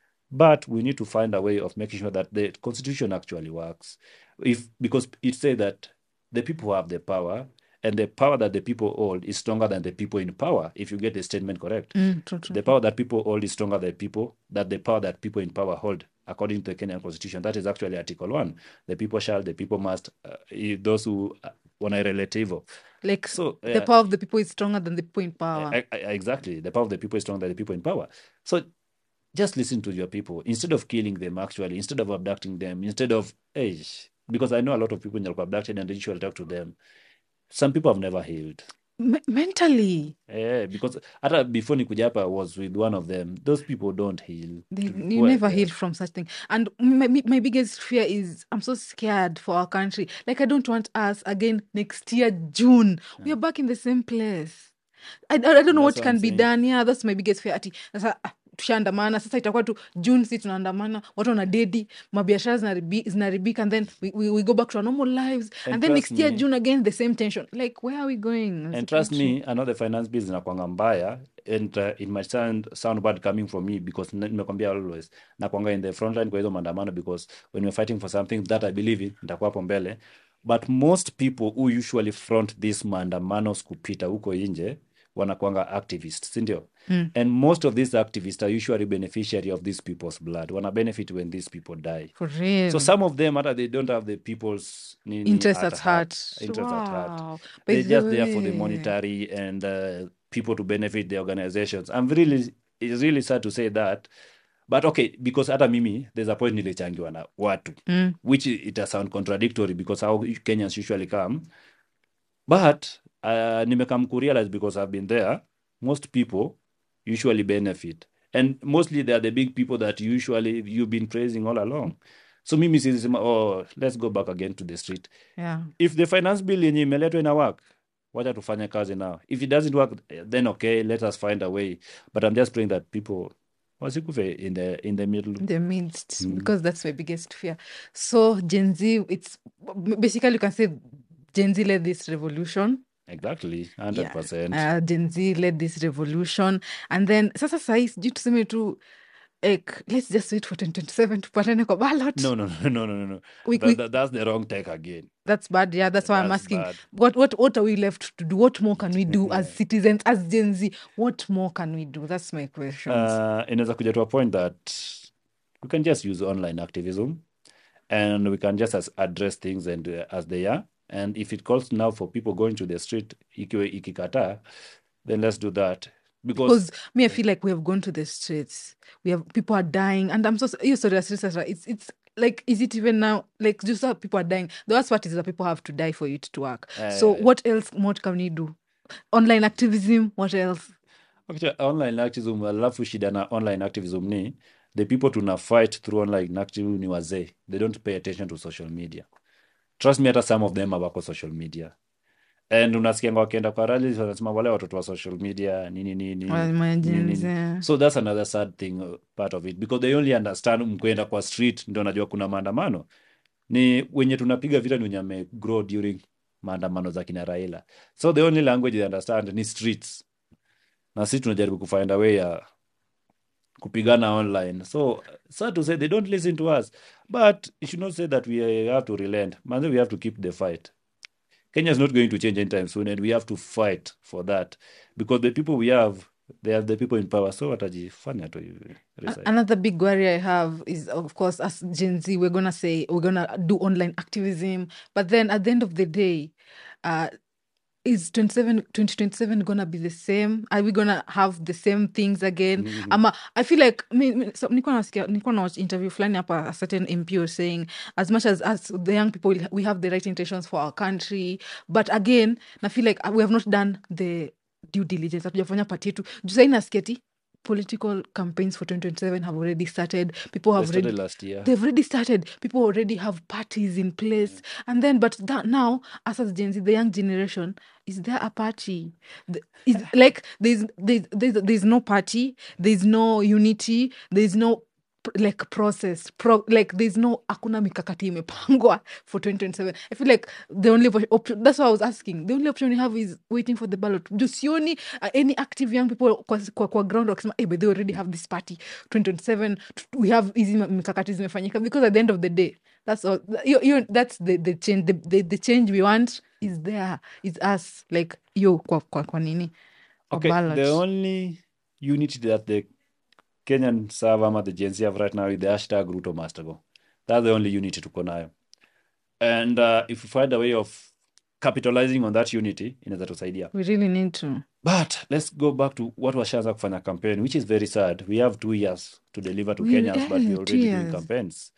But we need to find a way of making sure that the constitution actually works. If because it says that the people have the power, and the power that the people hold is stronger than the people in power. If you get the statement correct, Mm, true, true. the power that people hold is stronger than people that the power that people in power hold, according to the Kenyan constitution. That is actually Article One. The people shall, the people must. Uh, i- those who uh, want a relative of. Like So the uh, power of the people is stronger than the people in power. I- I- exactly, the power of the people is stronger than the people in power. So just listen to your people instead of killing them, actually, instead of abducting them, instead of, hey, because I know a lot of people are abducted and they usually talk to them. Some people have never healed. Me- mentally, Yeah, because hata before nikuja hapa, I was with one of them. Those people don't heal. they, To- you well, never yeah. heal from such thing. And my, my my biggest fear is I'm so scared for our country. Like I don't want us again next year June. We are back in the same place. I, I, I don't know That's what what can I'm be saying. done. Yeah, that's my biggest fear. Ati sasa ah, tushaandamana sasa, itakuwa tu June, si tunaandamana, watu wanadedi, mabiashara zinaribi- zinaribika, and then we, we, we go back to our normal lives, and, And then trust next year me- June again the same tension. Like where are we going? And trust me, I know the finance bills zinakwanga mbaya, and uh, it might sound sound bad coming from me, because n- nimekwambia always nakwanga in the front line kwa hizo maandamano, because when we're fighting for something that I believe in, nitakuwa hapo mbele. But most people who usually front these maandamanos kupita huko nje wanakwanga activists, si ndio? Mm. And most of these activists are usually beneficiary of these people's blood. Wana benefit when these people die. For real. So some of them, hata they don't have the people's nini interest at at heart. interest at heart. Wow. By They're the just there for the way. monetary and uh, people to benefit the organizations. I'm really, it's really sad to say that, but okay, because hata mimi there's a point nilichangiwa na watu, Mm. which it does sound contradictory because how Kenyans usually come, but uh, nimekam kurealize because I've been there, most people usually benefit, and mostly they are the big people that usually you've been praising all along. So mimi sisema, oh, let's go back again to the street. Yeah. If the finance bill yenye imeletwa ina work, wacha tufanye kazi now. If it doesn't work, then okay, let us find a way. But I'm just praying that people wasikufe in the in the middle. In the midst, Mm. because that's my biggest fear. So Gen Z, it's basically you can say Gen Z led this revolution. Exactly, one hundred percent. Uh, Gen Z led this revolution, and then sasa sahi sijui tuseme tu like, let's just wait for twenty twenty-seven tupatane kwa ballot. No, no, no, no, no, no. We- That- we- that- that's the wrong take again. That's bad. Yeah, that's why I'm That's asking. bad. What what what are we left to do? What more can we do as citizens, as Gen Z? What more can we do? That's my question. Uh, inaweza kuja to a point that we can just use online activism, and we can just as address things and uh, as they are. And if it calls now for people going to the street, ikiwe ikikataa, then let's do that. Because, Because me, I feel like we have gone to the streets. We have people are dying, and I'm so you sorry, Sarah, it's it's like, is it even now? Like, just how people are dying. The worst part is that people have to die for it to work. so Uh, what else? What can we do? Online activism. What else? actually, online activism, alafu shida na online activism ni the people tuna fight through online activism ni wazee. They don't pay attention to social media. Trust me, hata some of them wako social media. And unasikianga wakienda kwa rallies wanasema wale watoto wa social media nini nini, Well, my nini, Gen nini. Z. So that's another sad thing, uh, part of it, because they only understand mkwenda kwa street ndio najua kuna maandamano. Ni wenye tunapiga vita ni wenye wame grow during maandamano za kina Raila. So the only language they understand ni streets, na sisi tunajaribu kufind a way ya kupigana online. So sad to say they don't listen to us, but you should not say that we have to relent. Man, we have to keep the fight. Kenya is not going to change anytime soon, and we have to fight for that, because the people we have, they are the people in power. So watajifanya tu hivi, resign. Another big worry I have is, of course, as Gen Z, we're gonna say we're gonna do online activism, but then at the end of the day, uh, is twenty-seven, twenty twenty-seven gonna be the same? Are we gonna have the same things again? Mhm. Ama I feel like me, me, so, nilikuwa nasikia nilikuwa na watch interview fulani hapa, a certain M P was saying as much as as the young people we have the right intentions for our country, but again I feel like we have not done the due diligence. Hatujafanya part yetu. Juu sahii nasikia ati political campaigns for twenty twenty-seven have already started. People They have started already last year. they've already started. People already have parties in place, and then but that now, us as Gen Z, the young generation, is there a party? The- Is like there's there's there's there's no party. There's no unity. There's no pr- like process. Pro like there's no akuna mikakati imepangwa for twenty twenty-seven. I feel like the only op- option. That's what I was asking. The only option you have is waiting for the ballot. Do sioni uh, any active young people kwa, kwa, kwa ground wakisema, hey, but they already have this party twenty twenty-seven. We have hizi ma- mikakati zimefanyika, because at the end of the day, that's all. You, you, that's the the change. The, the, the change we want is there. It's us. Like yo kwa kwa, kwa nini? Kwa Okay, ballot. the only unity that the Kenyan Savama, the Gen Z have right now is the hashtag Ruto must go. That's the only unity tuko nayo. And uh, if we find a way of capitalizing on that unity, inaweza tusaidia. We really need to. But let's go back to what washaanza kufanya campaign, which is very sad. We have two years to deliver to We- Kenyans, but eh, we're two already doing years. campaigns.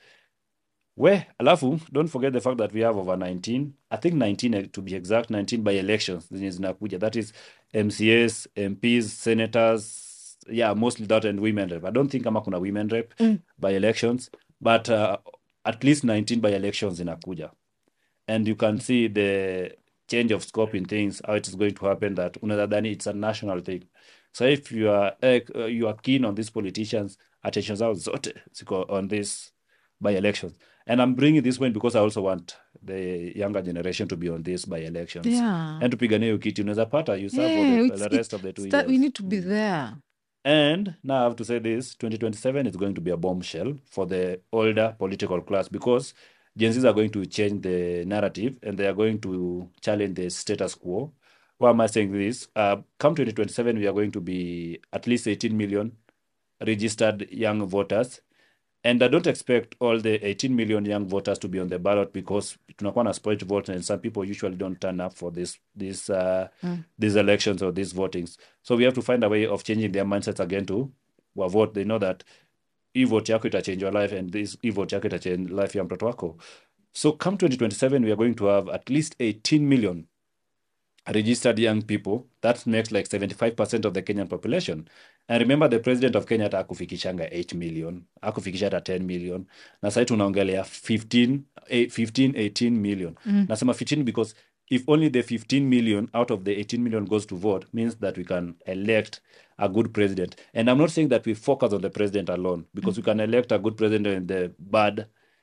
Where, alafu, don't forget the fact that we have over nineteen, I think nineteen eh, to be exact, nineteen by elections zenye zinakuja. That is M C S, M Ps, senators, yeah, mostly that and women rep. I don't think kama kuna women rep Mm. by elections, but uh, at least nineteen by elections zinakuja. And you can see the change of scope in things, how it is going to happen, that unadhani it's a national thing. So if you are eh, uh, you are keen on these politicians, attention zao zote ziko on this by elections. And I'm bringing this point because I also want the younger generation to be on this by elections. Yeah. And tupiganie hiyo kiti unaweza pata you serve for Yeah, the, it's, the it's, rest of the two it's that years. we need to be Mm. there. And now I have to say this, twenty twenty-seven is going to be a bombshell for the older political class, because Gen Zs are going to change the narrative and they are going to challenge the status quo. Why am I saying this? Uh, come twenty twenty-seven, we are going to be at least eighteen million registered young voters. And I don't expect all the eighteen million young voters to be on the ballot, because tunakuwa na spoiled vote and some people usually don't turn up for this this uh, Mm. these elections or these votings. So we have to find a way of changing their mindsets again to wa vote. They know that hii vote yako ita change your life and this hii vote yako ita change life ya mtoto wako. So come twenty twenty-seven, we are going to have at least eighteen million registered young people. That makes like seventy-five percent of the Kenyan population. And remember, the president of Kenya hata akufikishanga eight million, akufikisha hata ten million. Na sasa tunaongelea fifteen, eh, fifteen, eighteen million. Mm. Nasema fifteen because if only the fifteen million out of the eighteen million goes to vote, means that we can elect a good president. And I'm not saying that we focus on the president alone, because we can elect a good president in the bad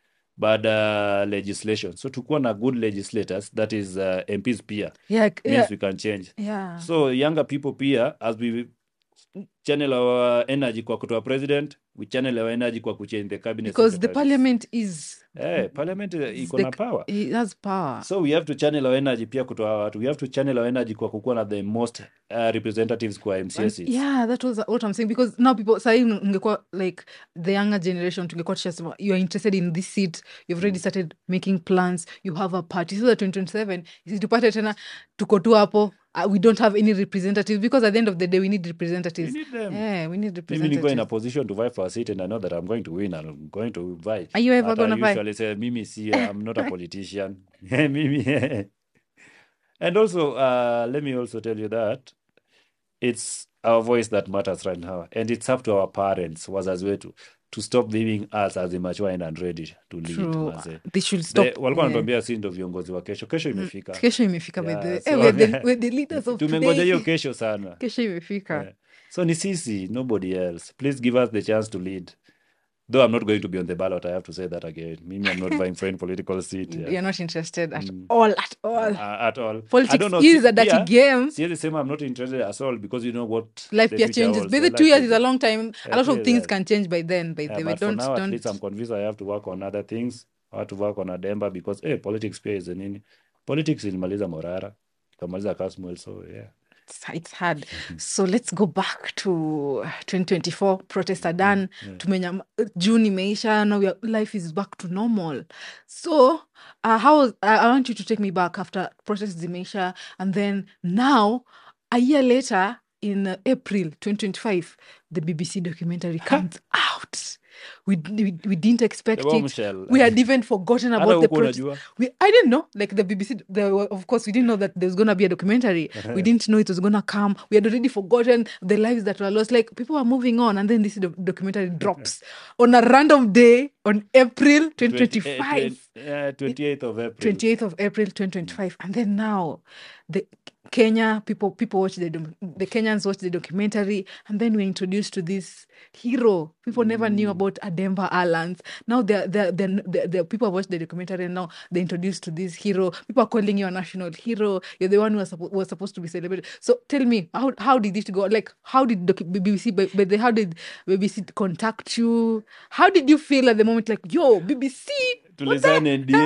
bad uh, legislation. So tukuwa na good legislators, that is uh, M Ps pia, Yeah, c- means yeah, we can change. yeah. So younger people pia, as we channel our energy kwa kutoa president, we channel our energy kwa kuchange the cabinet Because the secretaries. parliament is Eh, parliament eh, is iko the, na power. it has power. So we have to channel our energy pia kutoa watu. We have to channel our energy kwa kukuwa na the most uh, representatives kwa M C And Ss. yeah, that was what I'm saying, because now people say ungekuwa like the younger generation tungekuwa tushasema you are interested in this seat, you've already started making plans, you have a party, so that twenty twenty-seven isitupate tena tuko tu hapo, uh, we don't have any representatives, because at the end of the day we need We representatives. need them. Yeah, we need Mimi niko in a representatives. position to vie for a seat and I know that I'm going to win and I'm going to vie. Are you ever But I gonna vie? usually say, Mimi, see, I'm not a politician. Mimi. And also, uh, let me also tell you that it's our voice that matters right now. And it's up to our parents, wazazi wetu, to stop viewing us as immature and ready to lead. True. Manze. They should The, stop. walikuwa Yeah. wanatuambia si ndo viongozi wa kesho. Kesho Mm, imefika. kesho imefika by the way. Yeah, Eh, so we're the, we're the leaders of tumengoja hiyo today. kesho sana. Kesho imefika. Yeah. So ni sisi, nobody else. Please give us the chance to lead. Though I'm not going to be on the ballot, I have to say that again. Mimi, I'm not vying for any political seat. Yeah. You're not interested at Mm. all, at all. Uh, at all. I Politics don't know. is si- a dirty pia, game. siwezi sema I'm not interested at all, because you know what Life the pia future changes. holds. By Yeah, the two life years is a changes. long time. A Yeah, lot of two things years. can change by then. By Yeah, the way, but for don't now, at don't. least I'm convinced I have to work on other things. I have to work on Ademba, because hey, politics pia is nini. Politics ilimaliza Morara, ikamaliza Kasmuel, so yeah. it's, it's hard. So let's go back to twenty twenty-four. Protests are done. Yeah. Tumenya, June imeisha. Now we are, life is back to normal. So uh, how was, I I want you to take me back after protests imeisha, and then now a year later in uh, April twenty twenty-five, the B B C documentary comes out. We, we we didn't expect The it. bombshell. We had even forgotten Hata about the hukuwa protest. unajua. We I didn't know. Like the B B C, the, of course, we didn't know that there was gonna be a documentary. We didn't know it was gonna come. We had already forgotten the lives that were lost. Like people were moving on, and then this do- documentary drops on a random day on April twenty twenty-five. Uh, twenty-eighth of April. twenty-eighth of April twenty twenty-five, and then now the Kenya people people watch the dom- the Kenyans watch the documentary, and then we're introduced to this hero people never knew about, Ademba Allans. Now the the the the people watch the documentary, and now they're introduced to this hero. People are calling you a national hero. You're the one who was, suppo- was supposed to be celebrated. So tell me, how how did it go? Like how did docu- B B C but but the, how did B B C contact you? How did you feel at the moment? Like, yo, B B C, what the Tulisign N D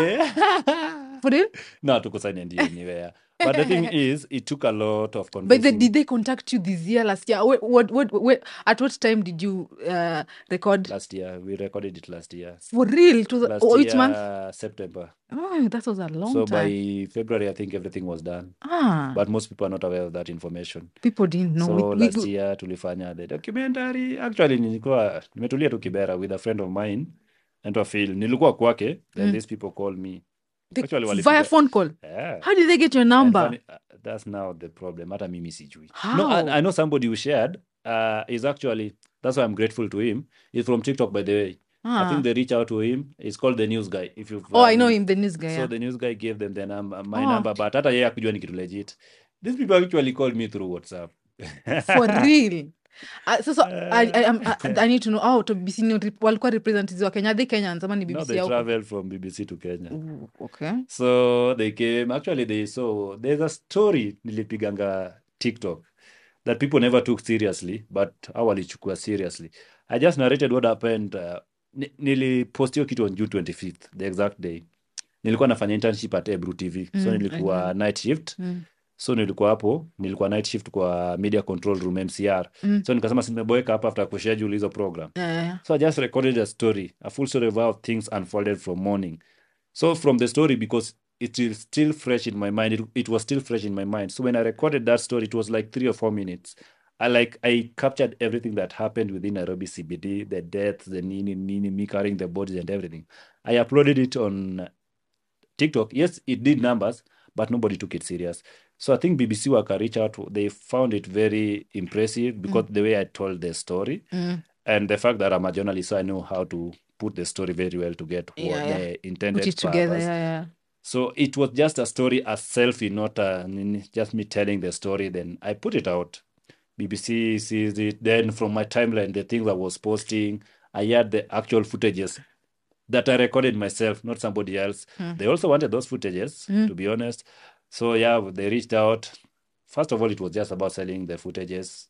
A. for real? No, tukusign N D A anywhere. But the thing is, it took a lot of But convincing. then, did they contact you this year, last year? What, what, what, what at what time did you uh, record? Last year, we recorded it last year. For real? It was Last oh, year, which month? September. Oh, that was a long So time. by February, I think everything was done. Ah, But most people are not aware of that information. people didn't know. So We- we- last we- year tulifanya the documentary. Actually nilikuwa nimetulia tu Kibera with a friend of mine anaitwa Phil. Nilikuwa kwake, then Mm. these people called me. they- Actually via walipiga. phone call. Yeah. How did they get your And number? funny, uh, that's now the problem. Hata mimi sijui. How? No, I, I know somebody who shared. Uh, is actually that's why I'm grateful to him. He's from TikTok, by the way. I Ah. think they reach out to him. He's called the news guy. If you've Oh, I know um, him, the news guy. So Yeah. the news guy gave them the number, my Oh. number, but hata yeye akujua ni kitu legit. These people actually called me through WhatsApp. For real. Uh, so, so I, I, I'm- I, I need to know, oh, to B C ni rep- walikuwa representatives wa Kenya. Are they Kenyans ama ni No, B B C they au- traveled from B B C to Kenya. Ooh, okay. So they came. Actually, they saw there's a story nilipiganga TikTok that people never took seriously, but hao walichukua seriously. I just narrated what happened. Uh, ni- nilipost hiyo kitu on June twenty-fifth, the exact day. Nilikuwa nafanya internship at Ebru T V. So Mm, nilikuwa night shift. Mm. So nilikuwa hapo, nilikuwa night shift kwa media control room M C R. Mm. So nikasema simeboeka hapa after kuschedule hizo program. Yeah, yeah, yeah. So I just recorded a story, a full story of how things unfolded from morning. So from the story, because it is still fresh in my mind, it, it was still fresh in my mind. So when I recorded that story, it was like three or four minutes. I like I captured everything that happened within Nairobi C B D, the deaths, the nini nini, me carrying the bodies and everything. I uploaded it on TikTok. Yes, it did numbers, but nobody took it serious. So I think B B C waka reach out. They found it very impressive because the way I told the story Mm. and the fact that I'm a journalist, so I know how to put the story very well to get what Yeah, yeah. the intended Put it together. purpose. Yeah, yeah. So it was just a story as selfie, not a, just me telling the story. Then I put it out. B B C sees it. Then from my timeline, the things I was posting, I had the actual footages that I recorded myself, not somebody else. Hmm. They also wanted those footages, Hmm. to be honest. So yeah, they reached out. First of all, it was just about selling the footages.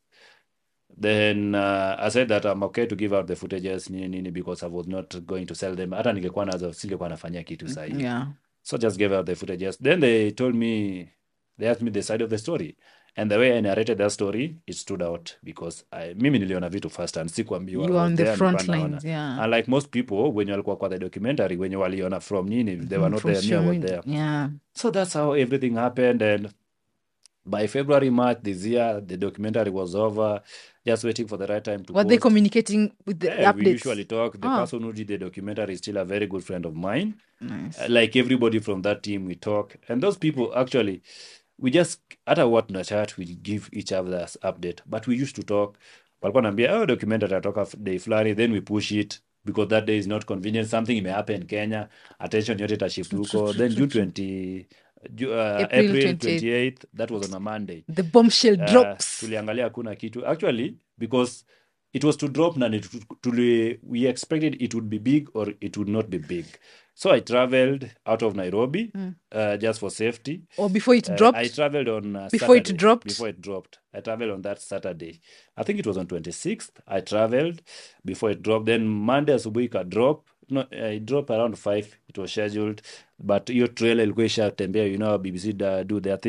Then uh, I said that I'm okay to give out the footages nini nini because I was not going to sell them. Hata ningekuwa nazo singekuwa nafanyia kitu sahi. Yeah. So just gave out the footages. Then they told me, they asked me the side of the story. And the way I narrated that story, it stood out because I, mimi niliona vitu first and sikuambiwa. You I are was on the there, front nilikuwa naona. lines. Yeah. Unlike most people, wenye walikuwa kwa the documentary, wenye waliona from nini, they were Mm, not from there, me, I was social there. media. Yeah. So that's how everything happened. And by February, March this year, the documentary was over, just waiting for the right time to Were they post. communicating with the Yeah, we updates? usually talk. The Ah. person who did the documentary is still a very good friend of mine. Nice. Uh, like everybody from that team, we talk. And those people, actually, we just, hata what na chat, we give each other update. But we used to talk. Walikuwa naambia, oh, documentary atoka day fulani, then we push it because that day is not convenient. Something may happen in Kenya. Attention yote itashift huko. Then June twentieth, Ju- uh, April April twenty-eighth. twenty-eighth, that was on a Monday. The bombshell Uh, drops. tuliangalia hakuna kitu actually because it was to drop na ni- tuli, we expected it would be big or it would not be big. So I traveled out of Nairobi Mm. uh, just for safety. Or before it Uh, dropped? I traveled on uh, Before it Saturday, dropped? Before it dropped. I traveled on that Saturday. I think it was on twenty-sixth. I traveled before it dropped. Then Monday asubuhi ika drop. No, uh, it dropped around five. It was scheduled. But hiyo trailer ilikuwa ishatembea, you know how B B C da- do their thing.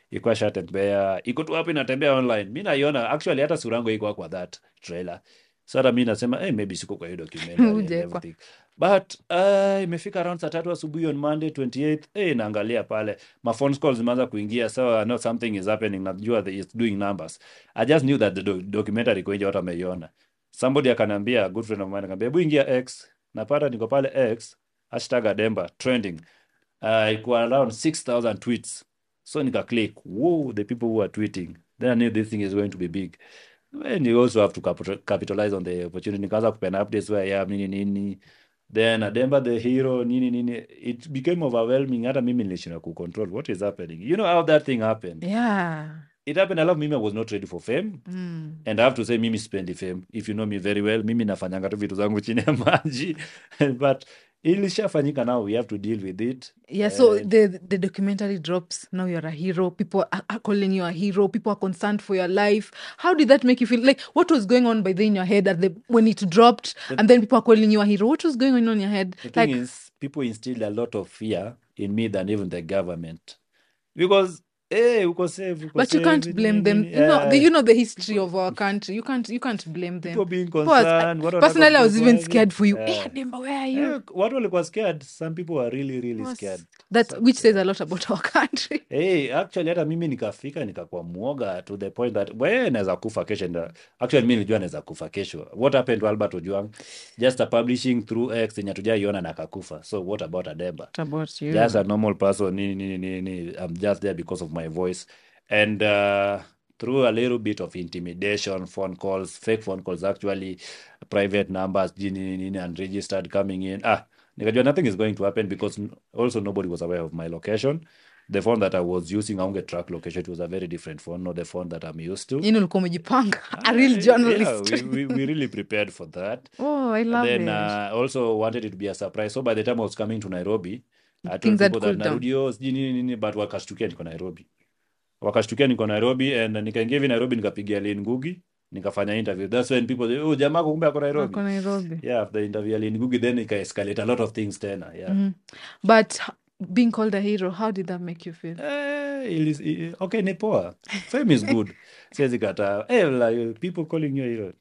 ikuwa shatembea, iko tu hapo inatembea online. Mi naiona actually, hata sura yangu iko kwa that trailer. So hata mi nasema hey, maybe siko kwa hiyo documentary and Hujawekwa. everything. But uh, imefika around saa tatu asubuhi on Monday twenty-eighth. Hey, naangalia pale ma phone calls zimeanza kuingia, so I know something is happening. Najua that it's doing numbers. I just knew that the do documentary iko nje, watu wameiona. Somebody akanambia, a good friend of mine akanambia, hebu ingia X. Napata niko pale X, hashtag Ademba trending. Uh, iko around six thousand tweets. So nika click, whoa, the people who are tweeting. Then I knew this thing is going to be big. And you also have to capital capitalize on the opportunity. Nikaanza kupena updates where I am, nini nini. Then Ademba the hero, nini nini. It became overwhelming. Hata mimi nilishindwa kucontrol what is happening. You know how that thing happened? Yeah. It happened. I love mimi, I was not ready for fame. Mm. And I have to say, mimi spendi fame. If you know me very well, mimi nafanyanga tu vitu zangu chini ya maji. But ilishafanyika, now we have to deal with it. Yeah, so And the the documentary drops. Now you're a hero. People are, are calling you a hero. People are concerned for your life. How did that make you feel? Like, what was going on by then in your head at the when it dropped, the, and then people are calling you a hero? What was going on in your head? the Like, thing is, people instilled a lot of fear in me than even the government. Because hey, uko safe, uko but you safe, can't nini, blame them. nini, You know, the, eh, you know the history people, of our country. You can't you can't blame them. people being People was- I- concerned, watu wanataka personally, I was even kukuaje. scared for you. Eh, Hey, Ademba, where are you? eh, watu walikuwa scared. Some people were really really Was- scared. That Some, which says yeah. a lot about our country. Hey, actually hata mimi nikafika nikakuwa mwoga to the point that we naweza kufa kesho. nda- Actually mimi nilijua naweza kufa kesho. What happened to Albert Ojwang? Just a publishing through X yenye hatujaiona na akakufa. So what about Ademba? What about you? Just a normal person. Nini, nini, nini, nini. I'm just there because of my voice. And uh, through a little bit of intimidation, phone calls, fake phone calls, actually, private numbers, nini, nini, nini, unregistered coming in. Ah, nikajua nothing is going to happen because n- also nobody was aware of my location. The phone that I was using, I track location. It was a very different phone, not the phone that I'm used to. Yini ulikuwa umejipanga. A Ah, real yeah, journalist. we, we, we really prepared for that. Oh, I And love then it. uh, also wanted it to be a surprise. So by the time I was coming to Nairobi, I told Things had people that cooled down. narudi, oh, sijui nini nini, but wakashtukia niko Nairobi. Wakashtukia niko Nairobi, and nikaingia hivi Nairobi, nikapigia Lane Ngugi, nikafanya interview. That's when people say, oh, jamaa kumbe ako Nairobi. Wako Nairobi. Yeah, after the interview ya Lane Ngugi, then ika escalate a lot of things tena. Yeah. Mhm. But h- being called a hero, how did that make you feel? Eh, ilis- i- okay, ni poa. Fame is good. Siwezi kataa. Eh, like, people calling you a hero.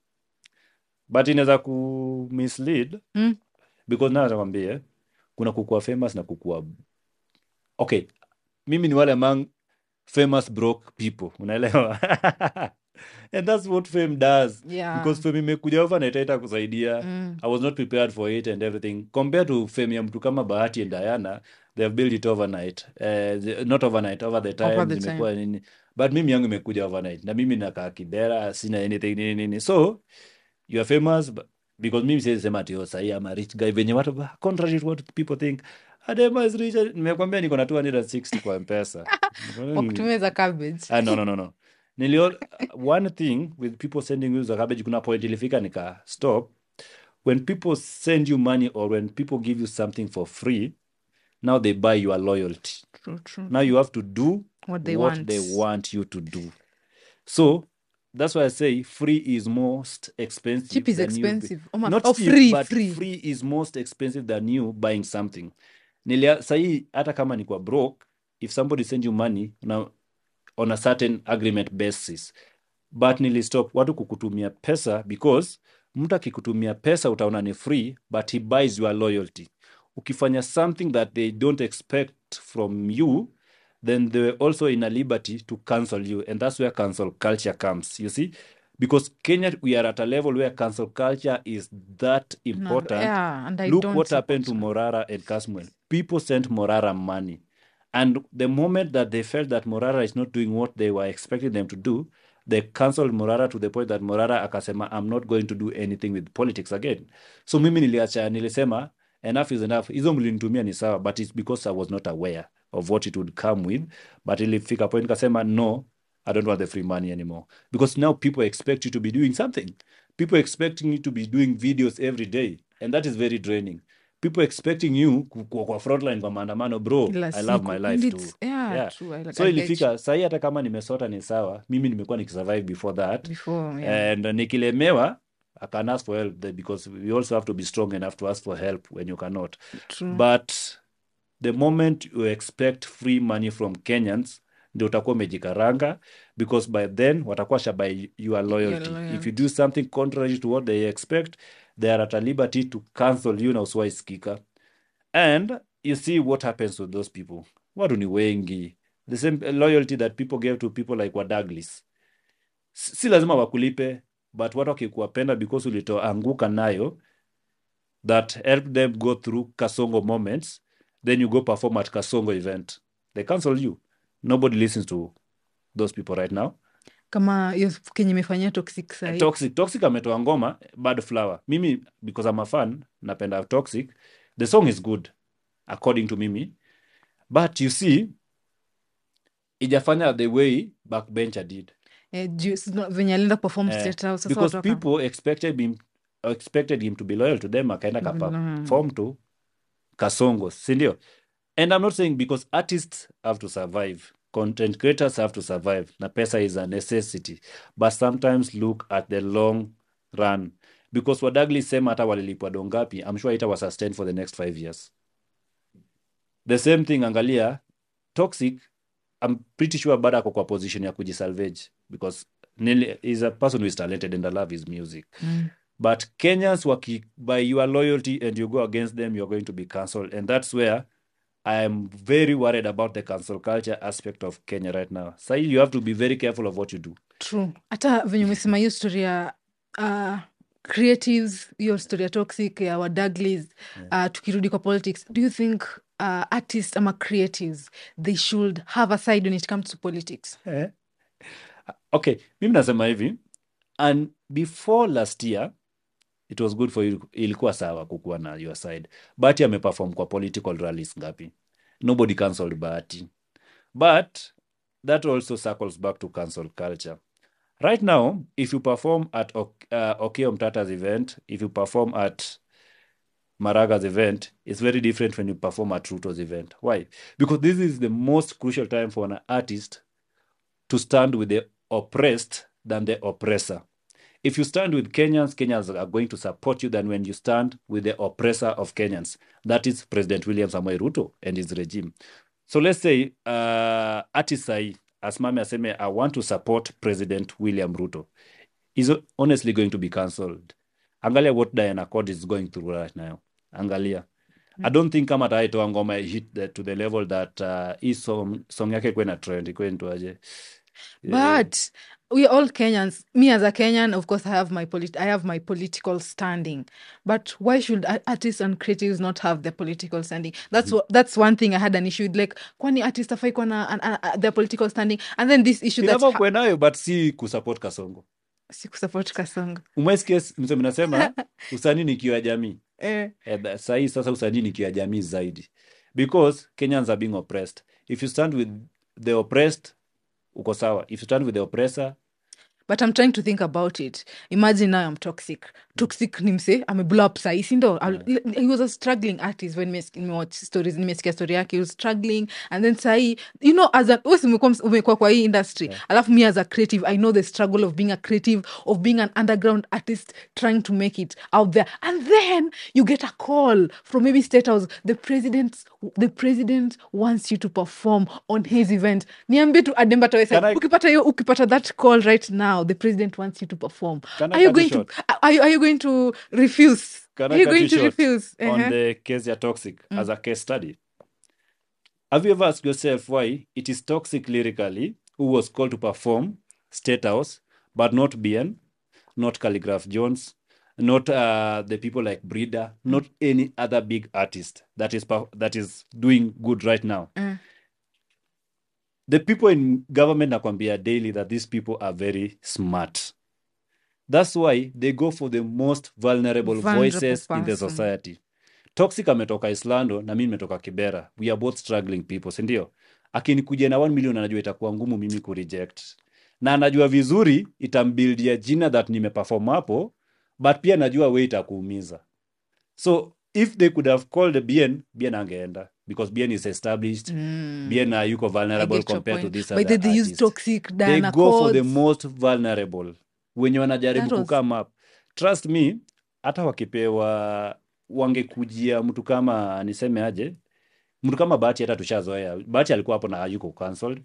But inaweza ku mislead Mm. because na nakwambia kuna kukua famous na kukua okay. Mimi ni wale among famous broke people, unaelewa? And that's what fame does. Yeah. Because fame imekuja overnight haita kusaidia. Mm. I was not prepared for it and everything. Compared to fame ya mtu kama Bahati and Diana, they have built it overnight. Uh, the, not overnight, over the time. Over the Zimekuwa nini. But mimi yangu imekuja overnight. Na mimi nakaa Kibera, sina anything nini nini. So, you are famous but, because mimi siwezi sema ati oh, sahi I'm a rich guy venye watu contrary to what people think. Adema is rich. Nimekwambia niko na two hundred sixty kwa M-Pesa. Wakutumia za cabbage. Ah, no, no, no, no. Nilio, one thing with people sending you the garbage, kuna point ilifika nika stop. When people send you money or when people give you something for free, now they buy your loyalty. True, true. Now you have to do What they what want. they want you to do. So that's why I say free is most expensive. Cheap is than you- expensive. Oh, my- Not oh, cheap, free, but free. free is most expensive than you buying something. Nilia, sahi hata kama nikuwa broke, if somebody send you money now on a certain agreement basis, but nilistop watu kukutumia pesa because mtu akikutumia pesa utaona ni free, but he buys your loyalty. Ukifanya something that they don't expect from you, then they're also in a liberty to cancel you, and that's where cancel culture comes, you see, because Kenya, we are at a level where cancel culture is that No, important. yeah, and I Look don't what happened to support Morara and Kasmuel. People sent Morara money. And the moment that they felt that Morara is not doing what they were expecting them to do, they cancelled Morara to the point that Morara akasema, I'm not going to do anything with politics again. So mimi niliacha, nilisema, enough is enough. Hizo mlinitumia ni sawa, but it's because I was not aware of what it would come with. But ilifika point kasema, no, I don't want the free money anymore. Because now people expect you to be doing something. People expecting you to be doing videos every day. And that is very draining. People expecting you kuwa kwa frontline kwa maandamano, bro. Kila I love siku. my And life it's- too. yeah, Yeah. true. I, like, So I get you. ilifika sahi, hata kama nimesota ni sawa, mimi nimekuwa nikisurvive before that. Before, yeah. And uh, nikilemewa, I can ask for help there because we also have to be strong enough to ask for help when you cannot. True. But the moment you expect free money from Kenyans, ndio utakuwa umejikaranga, because by then watakuwa shabai your loyalty. Your If you do something contrary to what they expect, they are at a liberty to cancel you na usiwahi sikika. And you see what happens to those people. Watu ni wengi. The same loyalty that people gave to people like Wadaglis. Si lazima wakulipe, but watu wakikuwapenda because ulitoanguka nayo, that help them go through Kasongo moments, then you go perform at Kasongo event. They cancel you. Nobody listens to those people right now. Kama hiyo kenye imefanyia Toxic sahi. Toxic. Toxic ametoa ngoma, Bad Flower. Mimi, because I'm a fan, napenda Toxic. The song is good, according to Mimi. But you see, ijafanya the way Backbencher did. Eh, venye alienda perform Eh, State House. because people expected him expected him to be loyal to them, akaenda kaperform to Kasongo, sindio? And I'm not saying because artists have to survive, content creators have to survive, na pesa is a necessity, but sometimes look at the long run, because Wadagli sema hata walilipwa dongapi, I'm sure ita was sustained for the next five years. The same thing, angalia Toxic, I'm pretty sure bado ako kwa position ya kujisalvage, because Nelly is a person who is talented and I love his music. Mm. But Kenyans, waki, by your loyalty and you go against them, you're going to be cancelled. And that's where I am very worried about the cancel culture aspect of Kenya right now. So you have to be very careful of what you do. True. Hata venye umesema hiyo story ya uh, creatives, hiyo story ya Toxic ya Wadaglis, yeah. uh, tukirudi kwa politics, do you think uh, artists ama creatives, they should have a side when it comes to politics? Eh? Okay, mimi nasema hivi, and before last year, it was good for you, ilikuwa sawa kukuwa na your side. Bahati ameperform kwa political rallies ngapi? Nobody cancelled Bahati. But that also circles back to cancel culture. Right now, if you perform at uh, Okiya Omtata's event, if you perform at Maraga's event, it's very different when you perform at Ruto's event. Why? Because this is the most crucial time for an artist to stand with the oppressed than the oppressor. If you stand with Kenyans, Kenyans are going to support you than when you stand with the oppressor of Kenyans. That is President William Samoei Ruto and his regime. So let's say uh, artist sai asimame aseme, I want to support President William Ruto. Is honestly going to be cancelled. Angalia what Diana Cord is going through right now. Angalia. I don't think kama taitoa ngoma hit the, to the level that uh, hii song, song yake kwena trend, kwena aje. But we all Kenyans. Me as a Kenyan, of course, I have my polit- I have my political standing. But why should artists and creatives not have their political standing? That's what. That's one thing I had an issue with. Like, kwani artists afai kuwa na their political standing, and then this issue that ha- kwenayo, but si kusupport Kasongo. Si kusupport Kasongo. Umesikia msemo nasema usanii ni kioo ya jamii. Eh. Eh, sahi sasa usanii ni kioo ya jamii zaidi. Because Kenyans are being oppressed. If you stand with the oppressed, uko sawa. If you stand with the oppressor. But I'm trying to think about it. Imagine now I'm Toxic. Toxic ni mse, ame blow up sahi, sindo? Yeah. He was a struggling artist when me watch stories, nimesikia story yake, he was struggling. And then sahi, you know, as a, umekuwa kwa hii industry, yeah. Alafu me as a creative, I know the struggle of being a creative, of being an underground artist, trying to make it out there. And then you get a call from maybe State House, the president, the president wants you to perform on his event. Niambie tu Ademba Tawesa, ukipata yo, ukipata that call right now, the president wants you to perform. Can are you going to are you, are you going to refuse? Can are you going to refuse on uh-huh. the case of Toxic mm. as a case study? Have you ever asked yourself why it is Toxic lyrically who was called to perform State House, but not B N, not Calligraph Jones, not uh, the people like Brida, not any other big artist that is that is doing good right now? Mm. The people in government nakwambia daily that these people are very smart. That's why they go for the most vulnerable, vulnerable voices person in the society. Toxic ametoka Islando na mimi nimetoka Kibera. We are both struggling people, si ndio? Akinikuja na one million anajua itakuwa ngumu mimi ku reject. Na anajua vizuri itambuildia jina that nimeperform hapo, but pia najua wewe itakuumiza. So if they could have called B N, B N angeenda. Because B N is established. Mm. B N are yuko vulnerable compared to this other But they, they use Toxic, Diana They go Codes. for the most vulnerable. Wenye wanajaribu was... kukama up. Trust me, hata wakipewa wangekujia mtu kama niseme aje, mtu kama Bahati hata tushazoea. Bahati alikuwa hapo na yuko cancelled.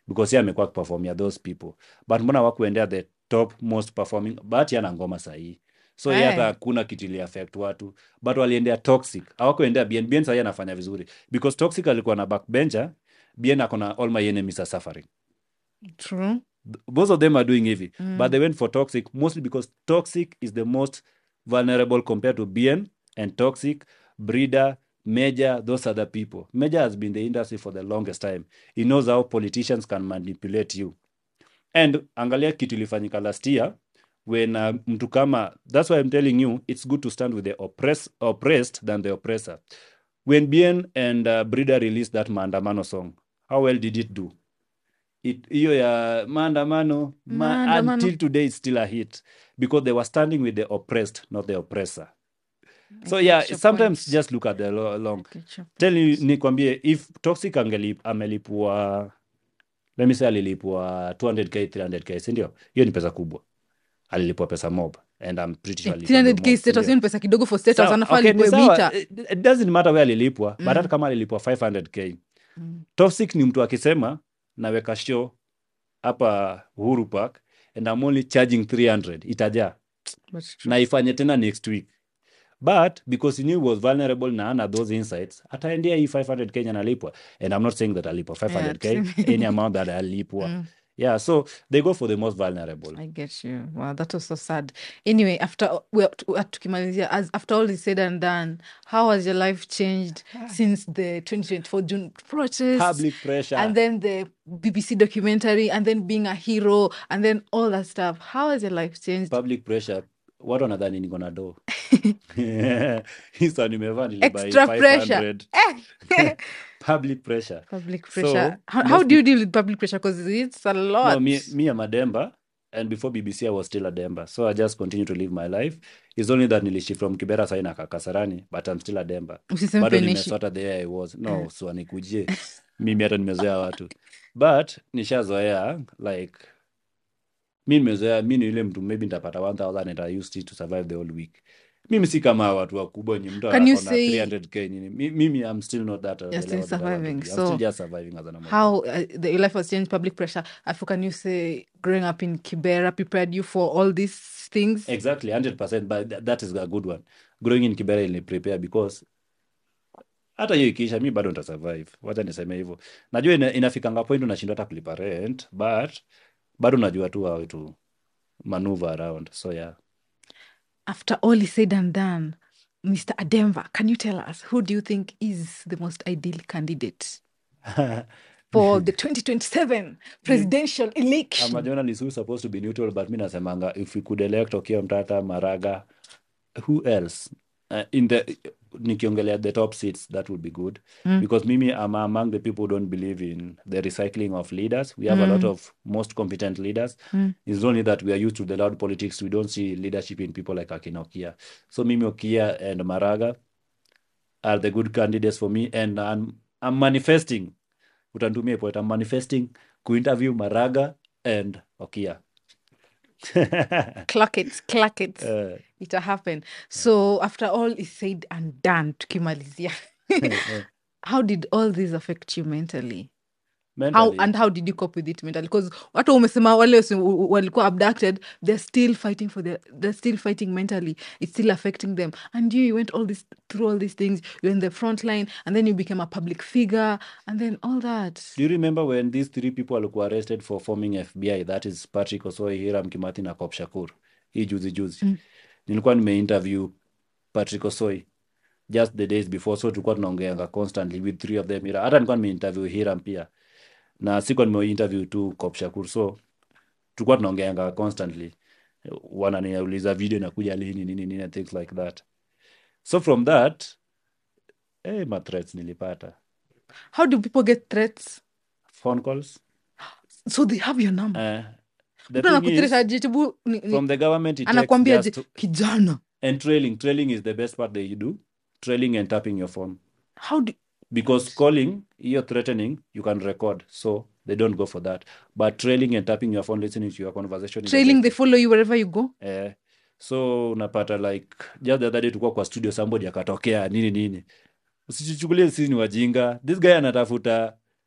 because yeye amekuwa akiperformia those people, but mbona wakuendea the top most performing, but yana ngoma sahihi, so yeye hata Eh, hakuna kitu ili affect watu, but waliendea Toxic, hawakuendea Bien. Bien sahii anafanya vizuri because Toxic alikuwa na backbencher, Bien akona All My Enemies Are Suffering. true. Th- both of them are doing hivi, Mm. but they went for Toxic mostly because Toxic is the most vulnerable compared to Bien and Toxic, Breeder, Major, those other people. Major has been in the industry for the longest time. He knows how politicians can manipulate you. And angalia kitu ilifanyika last year when uh, mtu kama, that's why I'm telling you it's good to stand with the oppress, oppressed than the oppressor. When Bien and uh, Breeder released that maandamano song, how well did it do? It hiyo ya maandamano ma, Maandamano. until today it's still a hit because they were standing with the oppressed, not the oppressor. I So get yeah, your sometimes point. just look at the lo- long. I get your Tell you point. nikwambie, if Toxic angelip amelipwa, let me say alilipwa two hundred k three hundred k, si ndio? Hiyo ni pesa kubwa, alilipwa pesa mob and I'm pretty sure Eh, alipwa three do hundred k mob, si status ndio? hiyo ni pesa kidogo for status, Sawa, anafaa okay, ni alipwe sawa. mita. It it doesn't matter where alilipwa, but hata Mm. kama alilipwa five hundred k, Mm. Toxic ni mtu akisema naweka show hapa Uhuru Park and I'm only charging three hundred, itajaa But true. na ifanye tena next week, but because he knew he was vulnerable na ana those insights, ataendea hii five hundred Kenya analipwa, and I'm not saying that alipwa Yeah, five hundred k, tuseme. any amount that alipwa. Mm. Yeah, so they go for the most vulnerable. I get you. Wow, that was so sad. Anyway, after we are to- we are tukimalizia, as after all is said and done, how has your life changed since the twenty twenty-four June protests, Public pressure. and then the B B C documentary, and then being a hero, and then all that stuff? How has your life changed? Public pressure, watu wanadhani niko na do hisa nimevaa nilibai Extra five pressure. hundred. Public pressure. Public So, pressure. how, how most do you deal with public pressure? Because it's a lot. No, me, me I'm a Demba, and before B B C I was still a Demba, so I just continue to live my life. It's only that nilishi from Kibera sahi na Kasarani, but I'm still a Demba. Usiseme Bado penishi. nimesota the way I was. No, so anikujie. Mimi hata nimezoea watu. But nishazoea like mi nimezoea, mi ni yule mtu maybe nitapata one thousand and I used it to survive the whole week. Mimi si kama watu wakubwa ni mtu Can you akona say- three hundred k nini. Mi- Mimi I'm still not that uh, You're the still level that I want to surviving, be. I'm so still just surviving as a normal. How uh, the, your life has changed, public pressure. Afu, can you say growing up in Kibera prepared you for all these things? Exactly, one hundred percent, but th- that is a good one. Growing in Kibera ili prepare because hata hiyo ikiisha mi bado nitasurvive. Wacha niseme hivyo. Najua ina, inafikanga point unashindwa hata kulipa rent, but bado najua tu how to maneuver around. So yeah. After all is said and done, Mister Ademba, can you tell us who do you think is the most ideal candidate for the twenty twenty-seven presidential election? I'm a journalist who's supposed to be neutral, but mi nasemanga if we could elect Okiya Mtata, Maraga, who else? Uh, in the nikiongelea the top seats, that would be good. Mm. Because mimi I'm among the people who don't believe in the recycling of leaders. We have a lot of most competent leaders. Mm. It's only that we are used to the loud politics. We don't see leadership in people like Akina Okiya. So mimi Okiya and Maraga are the good candidates for me, and I'm, I'm manifesting utantumia poet, I'm manifesting kuinterview Maraga and Okiya. Clock it, clock it. Uh, It'll happen. So after all is said and done, tukimalizia, how did all this affect you mentally? How mentally, and how did you cope with it mentally? Because watu umesema wale wasi- walikuwa abducted, they're still fighting for their, they're still fighting mentally. It's still affecting them. And you, you went all this through all these things. You're in the front line, and then you became a public figure, and then all that. do you remember when these three people walikuwa arrested for forming F B I? That is Patrick Osoi, Hiram Kimathi na Kop Shakur. Hii juzi juzi. Mm. Nilikuwa nimeinterview Patrick Osoi just the days before, so tulikuwa tunaongeanga constantly with three of them. Hira- Hata nilikuwa nimeinterview Hiram pia. Na sikuwa nimeinterview tu Kop Shakur, so tulikuwa tunaongeanga constantly. Wananiuliza video inakuja lini nini nini and things like that. So from that, eh, ma threats nilipata. How do people get threats? Phone calls. So they have your number. Uh, the Mtu thing is, anakuthreat aje, tibu, ni- ni- from the government, it takes anakwambia just aje, kijana. and trailing. Trailing is the best part that you do. Trailing and tapping your phone. How do Because calling, you're threatening, you can record. So they don't go for that. But trailing and tapping your phone, listening to your conversation. is the trailing, best. they follow you wherever you go? Eh, so unapata like just the other day tulikuwa kwa studio, somebody akatokea nini nini. Usichukulie sisi ni wajinga. This guy anatafuta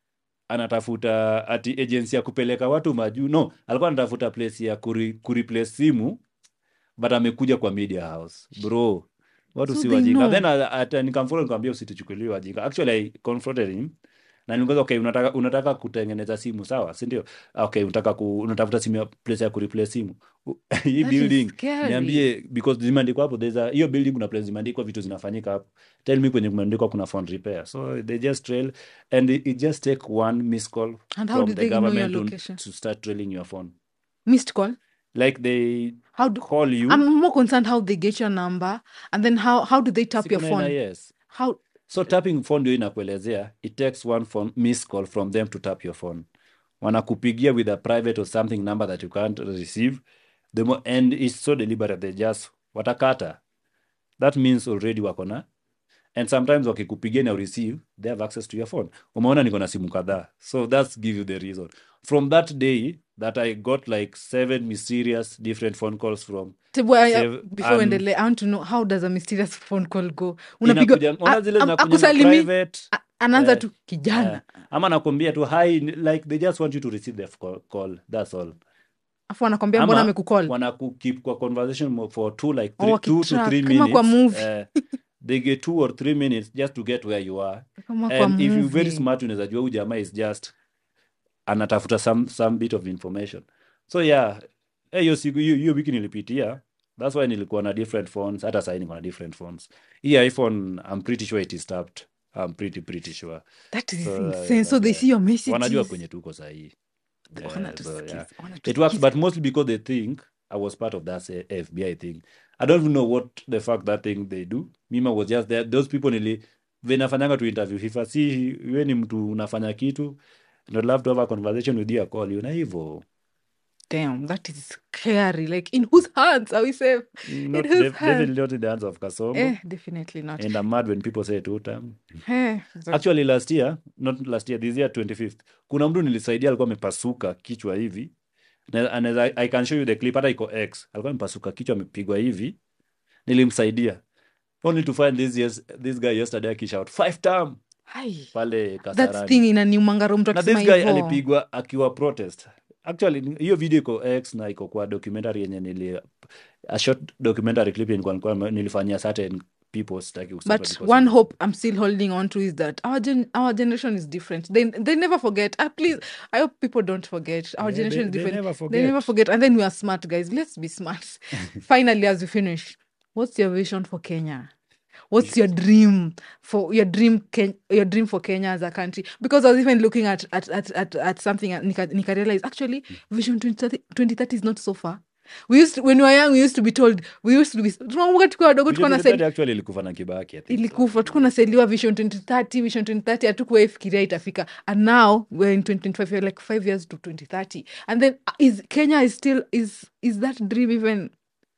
anatafuta ati agency ya kupeleka watu majuu. No, alikuwa anatafuta place ya kuri, kureplace simu, but amekuja kwa media house. Bro, watu So si they wajinga. know. Then uh, at, nikamfollow nikamwambia usituchukulie wajinga. Actually I confronted him. Na nilimwambia okay, unataka unataka kutengeneza simu sawa, si ndio? Okay, unataka ku, unatafuta simu ya place ya kureplace simu. Hii That is building scary. niambie, because zimeandikwa hapo, there's a hiyo building kuna place zimeandikwa vitu zinafanyika hapo. Tell me kwenye kumeandikwa kuna phone repair. So they just trail, and it, it just take one missed call And how from did the they know your government to, location? to start trailing your phone. Missed call? Like they How do call you. I'm more concerned how they get your number, and then how how do they tap Siko your na phone? N I S. How So tapping phone ndio inakuelezea, it takes one phone missed call from them to tap your phone. Wanakupigia with a private or something number that you can't receive. The mo and it's so deliberate, they just watakata. That means already wako na. And sometimes wakikupigia na receive, they have access to your phone. Umeona niko na simu kadhaa. So that's give you the reason. From that day that I got like seven mysterious different phone calls from Tebu, I- sev- before and uendelee, I want to know how does a mysterious phone call go? Unapigwa inakuja, ona a- zile am- zinakuja na akusalimi private. a- anaanza Eh, tu kijana, eh, ama nakwambia tu hi, like they just want you to receive the call, call. That's all. afu anakwambia mbona Ama amekucall, wanakukeep kwa conversation mo- for two like au three, two to three wakitrack kama kwa minutes. movie, Uh, they get two or three minutes just to get where you are. kama kwa And if you're very movie. smart, unaweza jua huyu jamaa is just anatafuta some some bit of information. So yeah, eh, hiyo siku hiyo hiyo wiki nilipitia. That's why nilikuwa na different phones. Hata sasa niko na different phones. Hii iPhone, I'm pretty sure it is tapped. I'm pretty pretty sure. That is So uh, insane. So but, they uh, see your wanajua messages. kwenye tuko sahi. Yeah, so Wanatusikiza, yeah. It works, wanatusikiza. but mostly because they think I was part of that uh, F B I thing. I don't even know what the fuck that thing they do. Mima was just there. Those people nili venafanyanga to interview. If I see we ni mtu unafanya kitu, and I'd love to have a conversation with you, I call you na hivyo. Damn, that is scary. Like, in whose hands are we safe? Not In whose def- hands? definitely not in the hands of Kasongo. Eh, definitely not. And I'm mad when people say two time. Eh, so- Actually last year, not last year, this year twenty-fifth, kuna mtu nilisaidia alikuwa amepasuka kichwa hivi. Na, and I, I can show you the clip, hata iko X. Alikuwa amepasuka kichwa, amepigwa hivi. Nilimsaidia. Only to find this yes, this guy yesterday akishout five time Hai. pale That Kasarani. thing inaniumanga roho mtu Na akisema this guy hivyo. alipigwa akiwa protest. Actually hiyo video iko X na iko kwa documentary yenye nili a short documentary clip yenye nilikuwa nilifanyia certain people, sitaki kusema But because one hope I'm still holding on to is that our gen- our generation is different. They they never forget. At please, I hope people don't forget. Our Yeah, generation they- is they different. never They never forget. forget. And then we are smart, guys. Let's be smart. Finally, as we finish, what's your vision for Kenya? What's your dream for your dream Ken- your dream for Kenya as a country? Because I was even looking at at at at, at something and nika, nika realize actually Vision twenty thirty, twenty thirty is not so far. We used to, when we were young we used to be told we used to be tunakumbuka tukiwa wadogo tulikuwa na Vision sel- actually ilikufa na Kibaki, I think so. ilikufa tuko naseliwa vision twenty thirty vision twenty thirty hatukuwa ifikiria itafika, and now we're in twenty twenty-five, we're like five years to twenty thirty, and then uh, is Kenya is still is is that dream even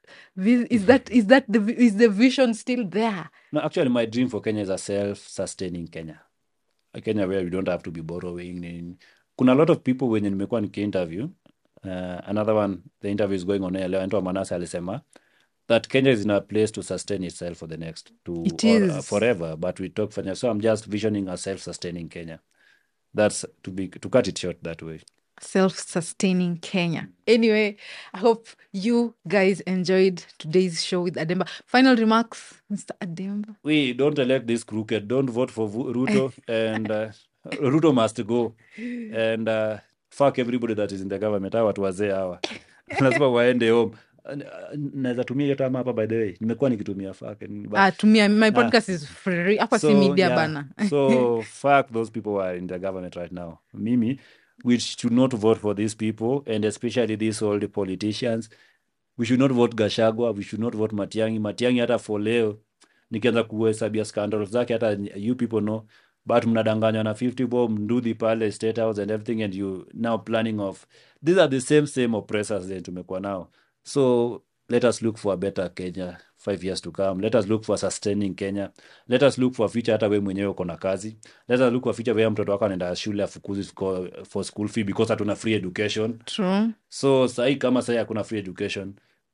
vi- is that is that the vi- is the vision still there? No, actually my dream for Kenya is a self-sustaining Kenya. A Kenya where we don't have to be borrowing. Ni- Kuna a lot of people wenye nimekuwa niki-interview. Uh, another one, the interview is going on air leo, anaitwa Manase alisema that Kenya is in a place to sustain itself for the next two It or uh, is. forever, but we talk Kenya. So I'm just visioning a self-sustaining Kenya. That's to be to cut it short that way. Self-sustaining Kenya. Anyway, I hope you guys enjoyed today's show with Ademba. Final remarks, Mister Ademba. We don't elect this crooked. Don't vote for Vu- Ruto, and uh, Ruto must go. And uh, fuck everybody that is in the government. Hawa watu wazee hawa lazima waende home. Naweza tumia hiyo tama hapa, by the way, nimekuwa nikitumia fuck and- but- Ah, to me, my podcast is free. Hapa si So, media yeah. bana. So fuck those people who are in the government right now. Mimi, we should not vote for these people, and especially these old politicians. We should not vote Gashagwa. We should not vote Matiangi. Matiangi hata for leo nikianza kuhesabia scandals zake, hata you people know, but mnadanganywa na fifty bob mdudhi pale State House and everything, and you now planning of these are the same same oppressors that tumekuwa now. So let us look for a better Kenya five years to come. Let us look for sustaining Kenya. Let us look for a future hata we mwenyewe uko na kazi. Let us look for a future where mtoto wako anaenda shule afukuzi for, for school fee because hatuna free education. True. So sahi kama sahi hakuna free education,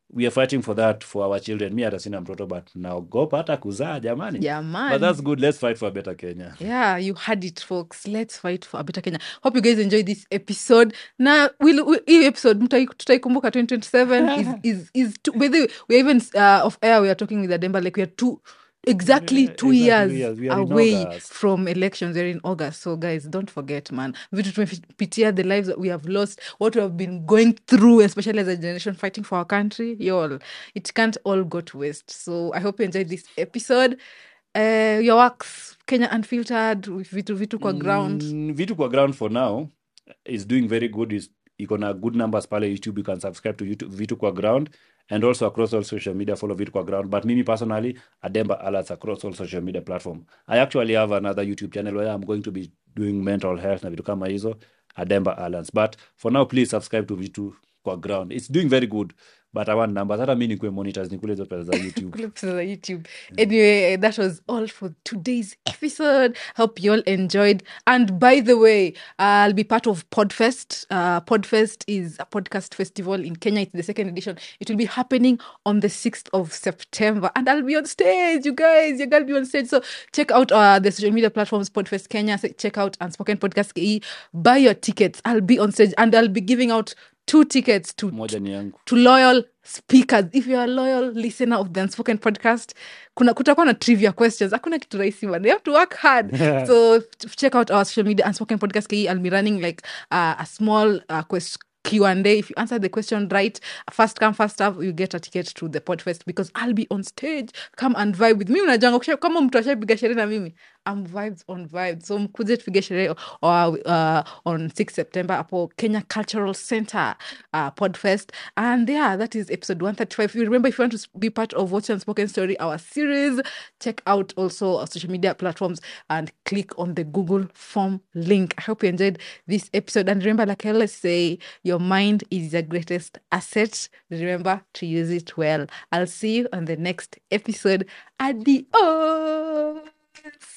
we are fighting for that for our children. Mi hata sina mtoto but naogopa hata kuzaa jamani. Yeah, But man. that's good. Let's fight for a better Kenya. Yeah, you had it, folks. Let's fight for a better Kenya. Hope you guys enjoyed this episode. Na will we, hii episode mtai- tutaikumbuka twenty twenty-seven is is is two, by the way, we even uh, off air we are talking with Ademba like we are two exactly Yeah, two exactly years two years. We are in away August. from elections. We're in August. So guys, don't forget, man. Vitu tumepitia, the lives that we have lost, what we have been going through, especially as a generation fighting for our country, y'all. It can't all go to waste. So I hope you enjoyed this episode. Uh, your works, Kenya Unfiltered, with vitu vitu kwa ground. Mm, vitu kwa ground for now is doing very good. Is iko na good numbers pale YouTube. You can subscribe to YouTube Vitu kwa ground and also across all social media follow Vitu kwa ground. But mimi personally, Ademba Alerts across all social media platform. I actually have another YouTube channel where I'm going to be doing mental health na vitu kama hizo, Ademba Alerts. But for now, please subscribe to Vitu kwa ground. It's doing very good. But I want numbers. Hata mi nikuwe monitors nikule hizo pesa za YouTube. Kule pesa za YouTube. Anyway, that was all for today's episode. Hope you all enjoyed. And by the way, I'll be part of Podfest. Uh, Podfest is a podcast festival in Kenya. It's the second edition. It will be happening on the sixth of September. And I'll be on stage, you guys. You're going to be on stage. So check out uh, the social media platforms, Podfest Kenya. So check out Unspoken Podcast K E. Buy your tickets. I'll be on stage and I'll be giving out two tickets to Moja ni yangu. to loyal speakers. If you're a loyal listener of the Unspoken Podcast, kuna kutakuwa na trivia questions. Hakuna kitu rahisi, man. You have to work hard. So f- check out our social media, Unspoken Podcast K E. I'll be running like uh, a small uh, quest Q and A. If you answer the question right, first come first serve, you get a ticket to the Podfest because I'll be on stage. Come and vibe with me. Unajanga kusha- kama mtu ashapiga sherehe na mimi, I'm vibes on vibes. So mkuje tupige sherehe or uh, on sixth September hapo Kenya Cultural Center uh, Podfest. And yeah, that is episode one thirty-five. If you remember, if you want to s- be part of Watch Unspoken Story, our series, check out also our social media platforms and click on the Google form link. I hope you enjoyed this episode. And remember, like I always say, your mind is your greatest asset. Remember to use it well. I'll see you on the next episode. Adios.